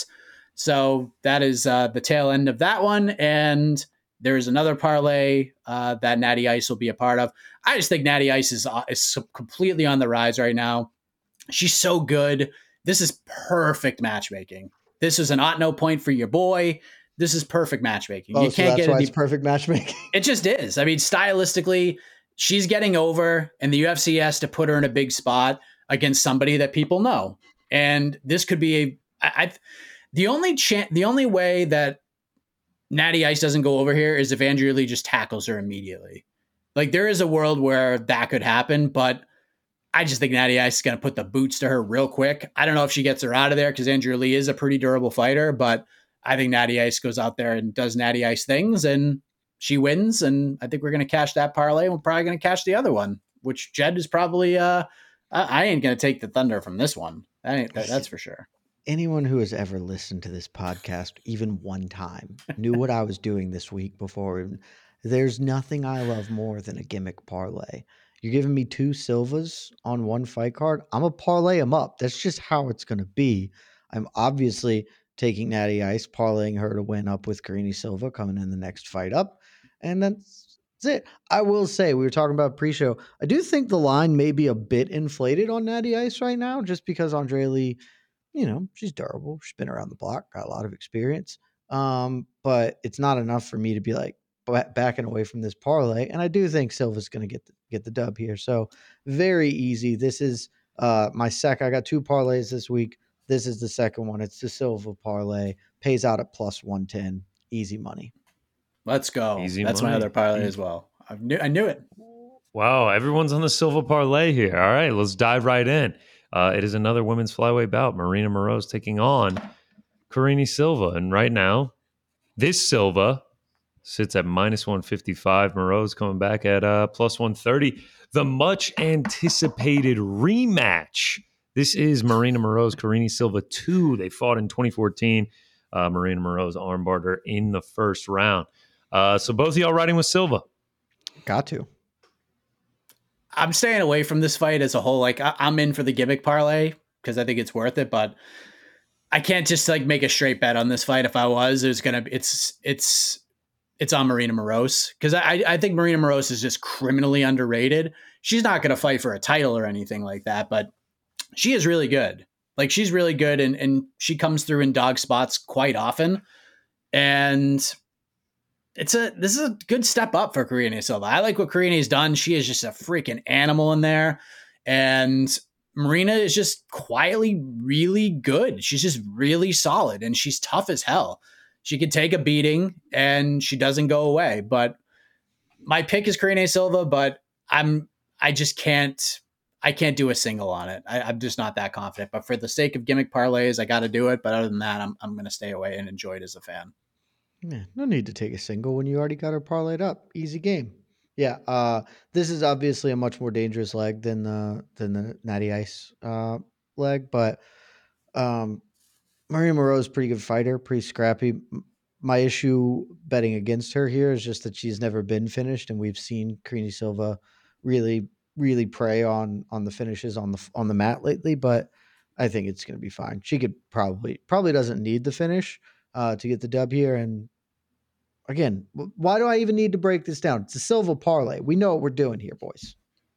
So that is uh, the tail end of that one. And there's another parlay uh, that Natty Ice will be a part of. I just think Natty Ice is, uh, is completely on the rise right now. She's so good. This is perfect matchmaking. This is an Otno point for your boy. This is perfect matchmaking. Oh, you so can't that's get why any. it's perfect matchmaking. It just is. I mean, stylistically, she's getting over, and the U F C has to put her in a big spot against somebody that people know. And this could be a. I, I the only chance, the only way that Natty Ice doesn't go over here is if Andrea Lee just tackles her immediately. Like, there is a world where that could happen, but I just think Natty Ice is going to put the boots to her real quick. I don't know if she gets her out of there because Andrea Lee is a pretty durable fighter, but I think Natty Ice goes out there and does Natty Ice things, and she wins. And I think we're going to cash that parlay, and we're probably going to cash the other one, which Jed is probably. Uh, I, I ain't going to take the thunder from this one. I ain't, that, that's for sure. Anyone who has ever listened to this podcast, even one time, knew what I was doing this week before. There's nothing I love more than a gimmick parlay. You're giving me two Silvas on one fight card. I'm a parlay them up. That's just how it's going to be. I'm obviously taking Natty Ice, parlaying her to win up with Karine Silva coming in the next fight up. And that's, that's it. I will say, we were talking about pre-show. I do think the line may be a bit inflated on Natty Ice right now, just because Andrea Lee, you know, she's durable. She's been around the block, got a lot of experience. Um, but it's not enough for me to be like backing away from this parlay. And I do think Silva's going to get the, get the dub here. So very easy. This is uh, my second. I got two parlays this week. This is the second one. It's the Silva parlay. Pays out at plus one ten. Easy money. Let's go. Easy That's money. my other parlay as well. I knew, I knew it. Wow, everyone's on the Silva parlay here. All right, let's dive right in. Uh, it is another women's flyweight bout. Marina Moroz taking on Karine Silva. And right now, this Silva sits at minus one fifty-five. Moroz coming back at uh, plus one thirty. The much anticipated rematch. This is Marina Moroz, Karine Silva two. They fought in twenty fourteen. Uh, Marina Moroz armbarred her in the first round. Uh, so both of y'all riding with Silva. Got to. I'm staying away from this fight as a whole. Like, I, I'm in for the gimmick parlay because I think it's worth it, but I can't just like make a straight bet on this fight. If I was, it's gonna it's it's it's on Marina Moroz because I I think Marina Moroz is just criminally underrated. She's not gonna fight for a title or anything like that, but she is really good. Like, she's really good, and and she comes through in dog spots quite often, and it's a this is a good step up for Karine Silva. I like what Karine's done. She is just a freaking animal in there, and Marina is just quietly really good. She's just really solid, and she's tough as hell. She could take a beating, and she doesn't go away. But my pick is Karine Silva, but I'm I just can't I can't do a single on it. I, I'm just not that confident. But for the sake of gimmick parlays, I got to do it. But other than that, I'm I'm going to stay away and enjoy it as a fan. Yeah, no need to take a single when you already got her parlayed up. Easy game. Yeah, uh, this is obviously a much more dangerous leg than the than the Natty Ice uh, leg, but um, Marina Moroz is a pretty good fighter, pretty scrappy. My issue betting against her here is just that she's never been finished, and we've seen Karine Silva really, really prey on on the finishes on the on the mat lately. But I think it's going to be fine. She could probably probably doesn't need the finish uh, to get the dub here, and again, why do I even need to break this down? It's a Silva parlay. We know what we're doing here, boys.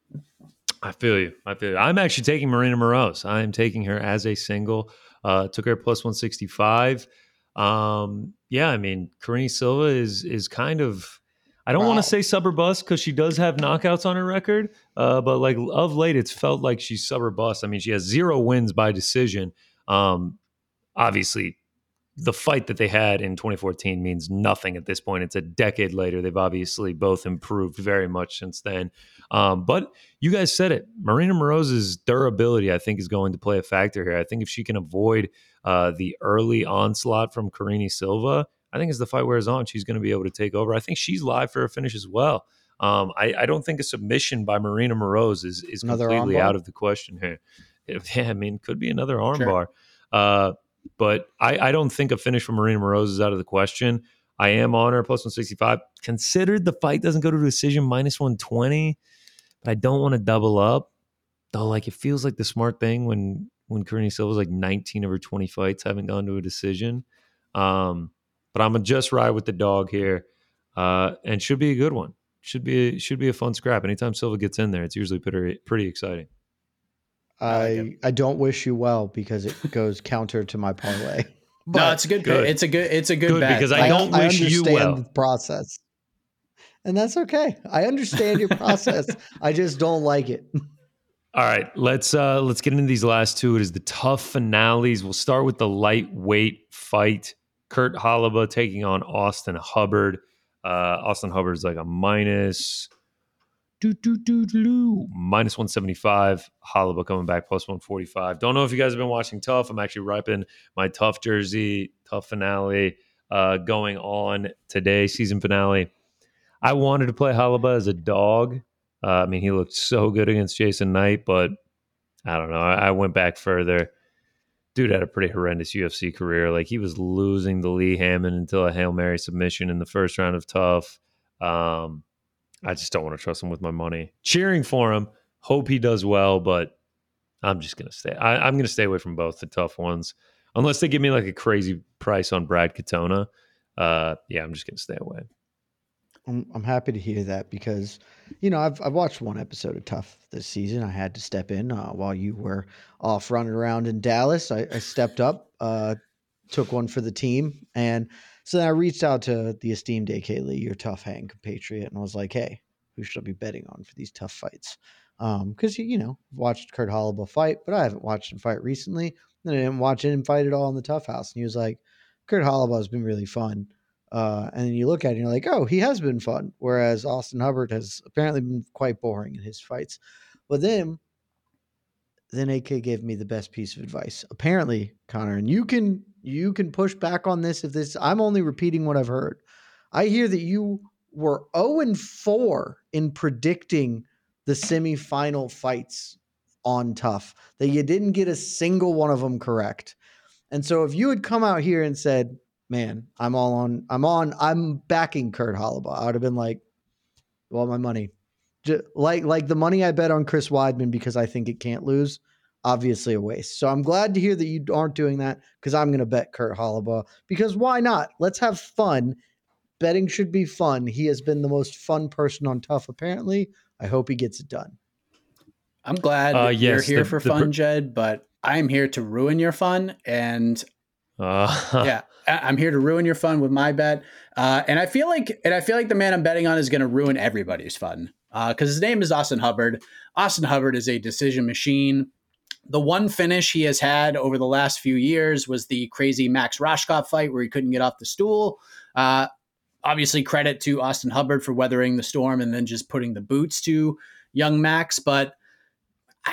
I feel you. I feel you. I'm actually taking Marina Moroz. I am taking her as a single. Uh, took her plus one sixty-five. Um, yeah, I mean, Karine Silva is is kind of, I don't wow. want to say sub or bust because she does have knockouts on her record, uh, but like of late, it's felt like she's sub or bust. I mean, she has zero wins by decision. Um, obviously, the fight that they had in twenty fourteen means nothing at this point. It's a decade later. They've obviously both improved very much since then. Um, but you guys said it. Marina Moroz's durability, I think, is going to play a factor here. I think if she can avoid uh, the early onslaught from Karine Silva, I think as the fight wears on, she's going to be able to take over. I think she's live for a finish as well. Um, I, I don't think a submission by Marina Moroz is, is completely out of the question here. Yeah, I mean, could be another armbar. Sure. Uh, but I, I don't think a finish for Marina Moroz is out of the question. I am on her plus one sixty-five. Considered the fight doesn't go to a decision, minus one twenty, but I don't want to double up. Though, like, it feels like the smart thing when when Karine Silva's like nineteen of her twenty fights haven't gone to a decision. Um, but I'm gonna just ride with the dog here, uh, and should be a good one. Should be should be a fun scrap. Anytime Silva gets in there, it's usually pretty pretty exciting. I like I don't wish you well because it goes counter to my parlay. But no, it's a good, good. It's a good. It's a good, good bet. because I don't I, wish I you well. The process, and that's okay. I understand your process. I just don't like it. All right, let's uh, let's get into these last two. It is the tough finales. We'll start with the lightweight fight. Kurt Holobaugh taking on Austin Hubbard. Uh, Austin Hubbard's like a minus doo, doo, doo, doo, minus one seventy-five. Holobaugh coming back plus one forty-five. Don't know if you guys have been watching Tough. I'm actually repping my Tough jersey. Tough finale uh, going on today, season finale. I wanted to play Holobaugh as a dog. Uh, I mean, he looked so good against Jason Knight, but I don't know. I, I went back further. Dude had a pretty horrendous U F C career. Like, he was losing to Lee Hammond until a Hail Mary submission in the first round of Tough. Um, I just don't want to trust him with my money. Cheering for him. Hope he does well, but I'm just going to stay. I, I'm going to stay away from both the Tough ones. Unless they give me like a crazy price on Brad Katona. Uh, yeah, I'm just going to stay away. I'm, I'm happy to hear that because, you know, I've I've watched one episode of Tough this season. I had to step in uh, while you were off running around in Dallas. I, I stepped up, uh, took one for the team. And so then I reached out to the esteemed A K Lee, your Tough hang compatriot, and was like, hey, who should I be betting on for these tough fights? Because, um, you know, I've watched Kurt Holobaugh fight, but I haven't watched him fight recently. And I didn't watch him fight at all in the Tough House. And he was like, Kurt Holobaugh has been really fun. Uh, and then you look at it and you're like, oh, he has been fun. Whereas Austin Hubbard has apparently been quite boring in his fights. But then, then A K gave me the best piece of advice. Apparently, Connor, and you can you can push back on this if this. I'm only repeating what I've heard. I hear that you were oh and four in predicting the semifinal fights on Tough. That you didn't get a single one of them correct. And so if you had come out here and said, man, I'm all on, I'm on, I'm backing Kurt Holobaugh, I would have been like, well, my money. Just like, like the money I bet on Chris Weidman because I think it can't lose, obviously a waste. So I'm glad to hear that you aren't doing that because I'm going to bet Kurt Holobaugh because why not? Let's have fun. Betting should be fun. He has been the most fun person on Tough, apparently. I hope he gets it done. I'm glad uh, you're yes, here the, for the, fun, the, Jed, but I'm here to ruin your fun. And uh, yeah, I'm here to ruin your fun with my bet. Uh, and I feel like, and I feel like the man I'm betting on is going to ruin everybody's fun. Uh, cause his name is Austin Hubbard. Austin Hubbard is a decision machine. The one finish he has had over the last few years was the crazy Max Roshkov fight where he couldn't get off the stool. Uh, obviously credit to Austin Hubbard for weathering the storm and then just putting the boots to young Max. But I,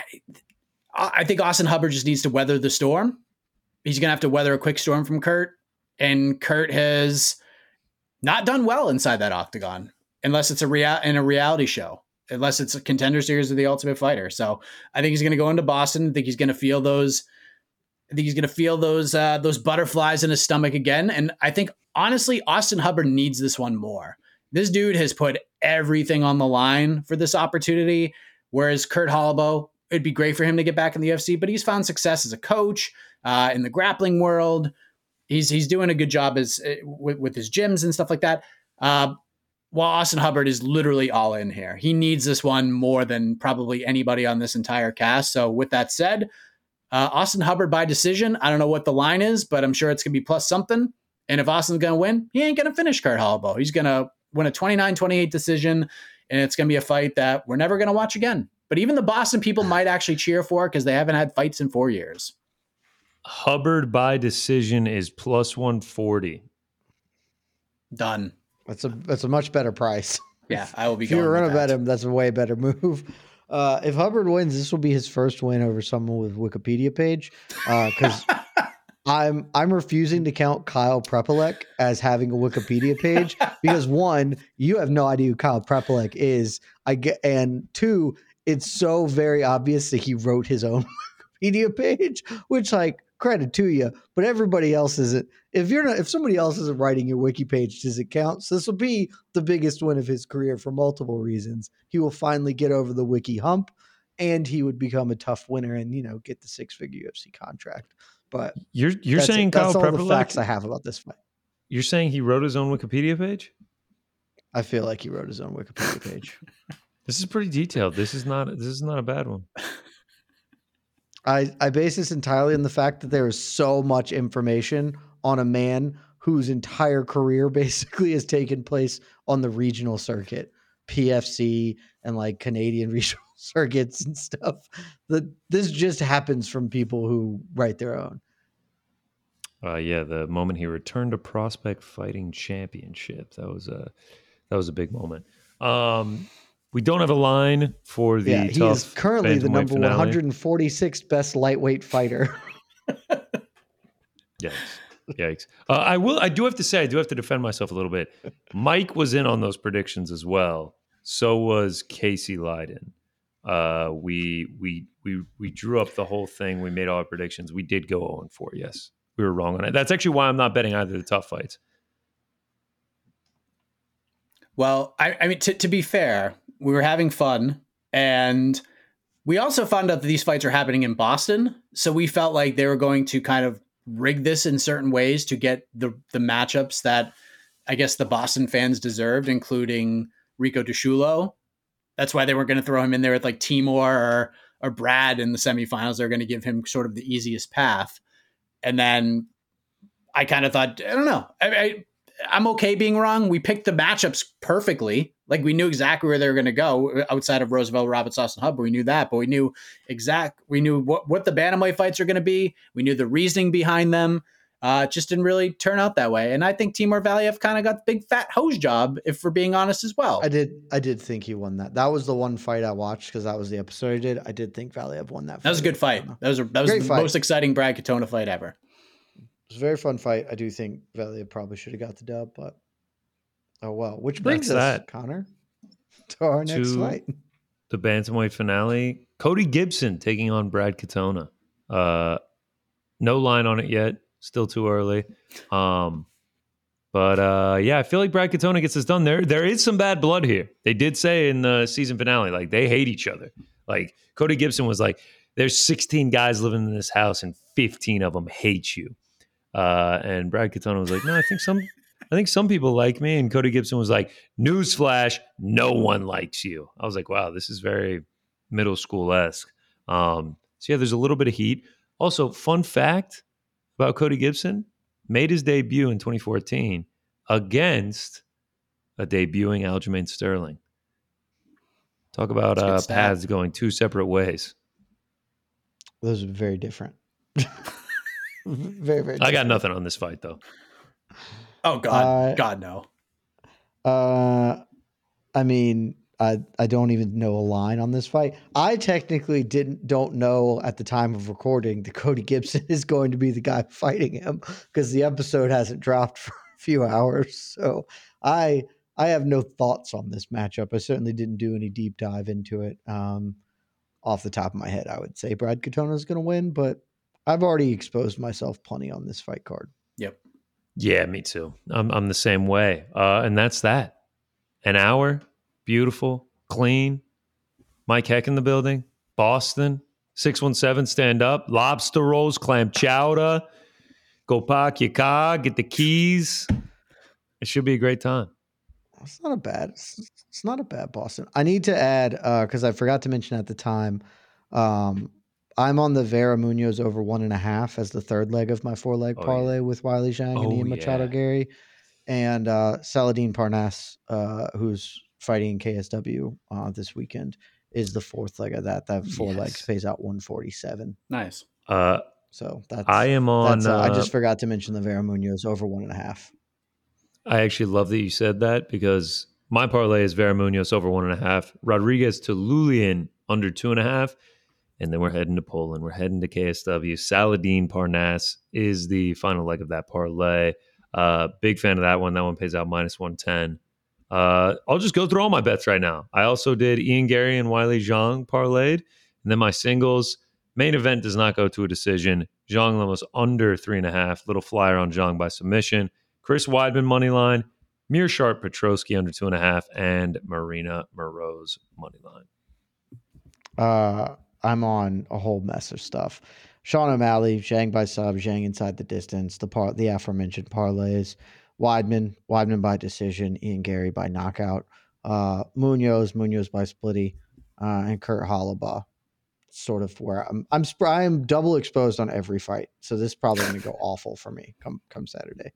I think Austin Hubbard just needs to weather the storm. He's going to have to weather a quick storm from Kurt. And Kurt has not done well inside that octagon, unless it's a real in a reality show, unless it's a Contender Series of The Ultimate Fighter. So I think he's going to go into Boston. I think he's going to feel those. I think he's going to feel those uh, those butterflies in his stomach again. And I think honestly, Austin Hubbard needs this one more. This dude has put everything on the line for this opportunity. Whereas Kurt Holobaugh, it'd be great for him to get back in the U F C, but he's found success as a coach uh, in the grappling world. He's he's doing a good job as uh, with, with his gyms and stuff like that. Uh, while Austin Hubbard is literally all in here. He needs this one more than probably anybody on this entire cast. So with that said, uh, Austin Hubbard by decision. I don't know what the line is, but I'm sure it's going to be plus something. And if Austin's going to win, he ain't going to finish Kurt Holobaugh. He's going to win a twenty-nine twenty-eight decision, and it's going to be a fight that we're never going to watch again. But even the Boston people might actually cheer for because they haven't had fights in four years. Hubbard by decision is plus one forty. Done. That's a that's a much better price. Yeah, I will be if going you're with going to that. bet him, that's a way better move. Uh, if Hubbard wins, this will be his first win over someone with Wikipedia page. Because uh, I'm I'm refusing to count Kyle Prepelec as having a Wikipedia page because one, you have no idea who Kyle Prepelec is. I get, and two, it's so very obvious that he wrote his own Wikipedia page, which like credit to you, but everybody else isn't. If you're not, if somebody else isn't writing your wiki page, does it count? So this will be the biggest win of his career for multiple reasons. He will finally get over the wiki hump, and he would become a tough winner and, you know, get the six figure U F C contract. But you're you're that's saying it. That's Kyle all the Prepperlick, facts I have about this fight. You're saying he wrote his own Wikipedia page? I feel like he wrote his own Wikipedia page. This is pretty detailed. This is not this is not a bad one. I, I base this entirely on the fact that there is so much information on a man whose entire career basically has taken place on the regional circuit, P F C and like Canadian regional circuits and stuff. That this just happens from people who write their own. Uh, yeah, the moment he returned to Prospect Fighting Championship, that was a that was a big moment. Um, we don't have a line for the yeah, he tough is currently the number finale. one hundred forty-sixth best lightweight fighter. Yikes! Yikes! Uh, I will. I do have to say, I do have to defend myself a little bit. Mike was in on those predictions as well. So was Casey Leiden. Uh, we we we we drew up the whole thing. We made all our predictions. We did go zero and four. Yes, we were wrong on it. That's actually why I'm not betting either of the tough fights. Well, I, I mean, to, to be fair, we were having fun, and we also found out that these fights are happening in Boston. So we felt like they were going to kind of rig this in certain ways to get the the matchups that I guess the Boston fans deserved, including Rico DeShulo. That's why they weren't going to throw him in there with like Timur or, or Brad in the semifinals. They're going to give him sort of the easiest path. And then I kind of thought, I don't know. I, I, I'm okay being wrong. We picked the matchups perfectly. Like we knew exactly where they were going to go outside of Roosevelt, Roberts, Austin Hub. We knew that, but we knew exact. We knew what, what the bantamweight fights are going to be. We knew the reasoning behind them. Uh, it just didn't really turn out that way. And I think Timur Valiev kind of got the big fat hose job, if we're being honest as well. I did. I did think he won that. That was the one fight I watched because that was the episode I did. I did think Valiev won that fight. That was a good fight. That was a, that was Great the fight. most exciting Brad Katona fight ever. It was a very fun fight. I do think Valiev probably should have got the dub, but oh well. Which brings That's us, that. Connor, to our next To fight. The bantamweight finale. Cody Gibson taking on Brad Katona. Uh, no line on it yet. Still too early. Um, but uh, yeah, I feel like Brad Katona gets this done. There, there is some bad blood here. They did say in the season finale, like they hate each other. Like Cody Gibson was like, "There's sixteen guys living in this house, and fifteen of them hate you." Uh, and Brad Katona was like, "No, I think some, I think some people like me." And Cody Gibson was like, "Newsflash, no one likes you." I was like, "Wow, this is very middle school esque." Um, so yeah, there's a little bit of heat. Also, fun fact about Cody Gibson, made his debut in twenty fourteen against a debuting Aljamain Sterling. Talk about uh, paths going two separate ways. Those are very different. very, very different. I got nothing on this fight, though. Oh, God. Uh, God, no. Uh, I mean, I I don't even know a line on this fight. I technically didn't don't know at the time of recording that Cody Gibson is going to be the guy fighting him because the episode hasn't dropped for a few hours. So I I have no thoughts on this matchup. I certainly didn't do any deep dive into it. Um, off the top of my head, I would say Brad Katona is going to win, but I've already exposed myself plenty on this fight card. Yep. Yeah, me too. I'm I'm the same way. Uh, and that's that. An hour. Beautiful, clean. Mike Heck in the building. Boston. six one seven, stand up. Lobster rolls, clam chowder. Go park your car, get the keys. It should be a great time. It's not a bad. It's, it's not a bad Boston. I need to add because uh, I forgot to mention at the time. Um, I'm on the Vera Munoz over one and a half as the third leg of my four leg Oh, parlay yeah. with Wiley Zhang Oh, and Ian Machado yeah. Gary, and uh, Saladin Parnasse, uh, who's fighting in K S W uh, this weekend, is the fourth leg of that. That four Yes. legs pays out one forty-seven. Nice. Uh, So that's I am on. That's, uh, I uh, just forgot to mention the Vera Munoz over one and a half. I actually love that you said that because my parlay is Vera Munoz over one and a half, Rodriguez to Lulian under two and a half, and then we're heading to Poland. We're heading to K S W. Saladin Parnasse is the final leg of that parlay. Uh, big fan of that one. That one pays out minus one ten. Uh, I'll just go through all my bets right now. I also did Ian Gary and Wiley Zhang parlayed, and then my singles, Main event does not go to a decision. Zhang Lemos under three and a half. Little flyer on Zhang by submission. Chris Weidman money line. Mearshart Petrosky under two and a half. And Marina Moroz money line. Uh, I'm on a whole mess of stuff. Sean O'Malley, Zhang by sub, Zhang inside the distance. The par- the aforementioned parlays. Weidman, Weidman by decision. Ian Gary by knockout. Uh, Munoz, Munoz by splitty. Uh, and Kurt Hollabaugh. Sort of where I'm, I'm, I'm double exposed on every fight. So this is probably going to go awful for me come, come Saturday.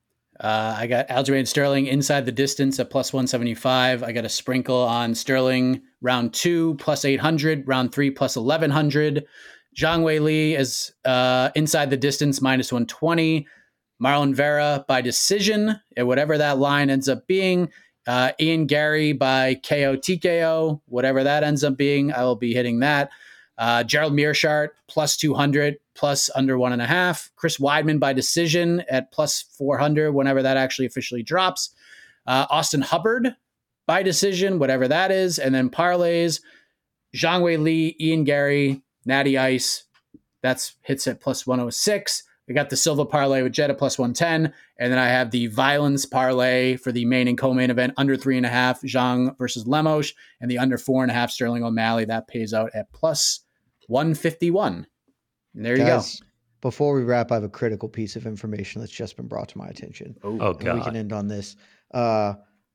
Uh, I got Aljamain Sterling inside the distance at plus one seventy-five. I got a sprinkle on Sterling round two, plus eight hundred, round three, plus eleven hundred. Zhang Wei Li is uh, inside the distance, minus one twenty. Marlon Vera by decision, at whatever that line ends up being. Uh, Ian Gary by K O T K O, whatever that ends up being, I will be hitting that. Uh, Gerald Mearshart, plus two hundred, plus under one and a half. Chris Weidman by decision at plus four hundred, whenever that actually officially drops. Uh, Austin Hubbard by decision, whatever that is. And then parlays, Zhang Wei Li, Ian Gary, Natty Ice. That's hits at plus one oh six. We got the Silva parlay with Jed at plus one ten. And then I have the Violence parlay for the main and co-main event, under three and a half, Zhang versus Lemos, and the under four and a half, Sterling O'Malley. That pays out at plus one fifty-one. And there Guys, you go. Before we wrap, I have a critical piece of information that's just been brought to my attention. Oh, Oh, God. We can end on this. Uh,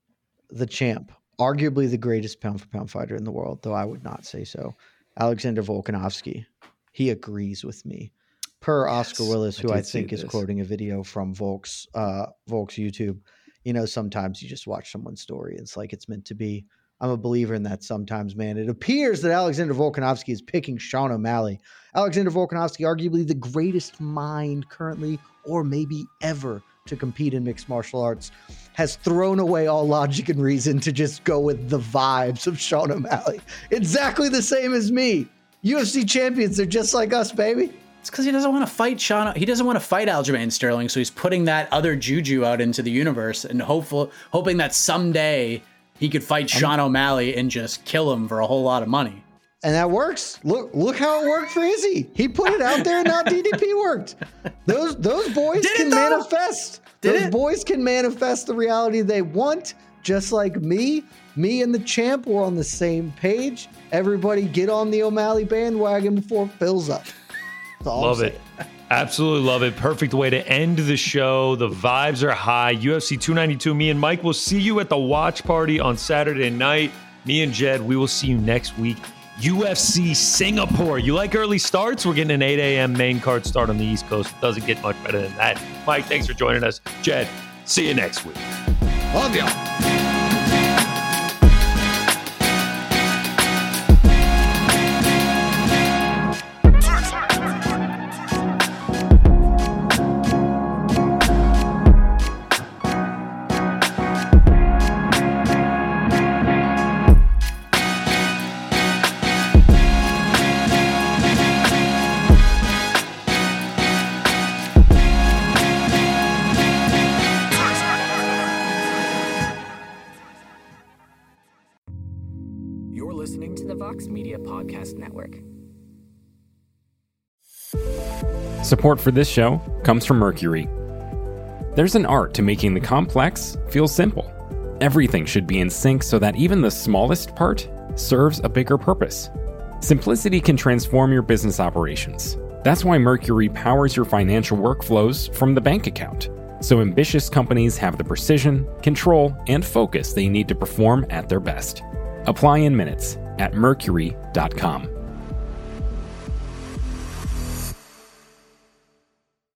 the champ, arguably the greatest pound for pound fighter in the world, though I would not say so. Alexander Volkanovski. He agrees with me. Per Oscar Yes, Willis, I who I, did see think is this. quoting a video from Volk's uh, Volk's YouTube. You know, sometimes you just watch someone's story. It's like it's meant to be. I'm a believer in that sometimes, man. It appears that Alexander Volkanovski is picking Sean O'Malley. Alexander Volkanovski, arguably the greatest mind currently, or maybe ever, to compete in mixed martial arts, has thrown away all logic and reason to just go with the vibes of Sean O'Malley. Exactly the same as me. U F C champions are just like us, baby. It's because he doesn't want to fight Sean. He doesn't want to fight Aljamain Sterling, so he's putting that other juju out into the universe and hopeful, hoping that someday he could fight Sean O'Malley and just kill him for a whole lot of money. And that works. Look, look how it worked for Izzy. He put it out there, and now D D P worked. Those those boys Did it, can though? manifest. Did those it? boys can manifest the reality they want, just like me. Me and the champ were on the same page. Everybody get on the O'Malley bandwagon before it fills up. That's all I'm Love saying. it. Absolutely love it. Perfect way to end the show. The vibes are high. U F C two ninety-two. Me and Mike will see you at the watch party on Saturday night. Me and Jed, we will see you next week. U F C Singapore. You like early starts? We're getting an eight a.m. main card start on the East Coast. It doesn't get much better than that. Mike, thanks for joining us. Jed, see you next week. Love y'all. You're listening to the Vox Media Podcast Network. Support for this show comes from Mercury. There's an art to making the complex feel simple. Everything should be in sync so that even the smallest part serves a bigger purpose. Simplicity can transform your business operations. That's why Mercury powers your financial workflows from the bank account, so ambitious companies have the precision, control, and focus they need to perform at their best. Apply in minutes at mercury dot com.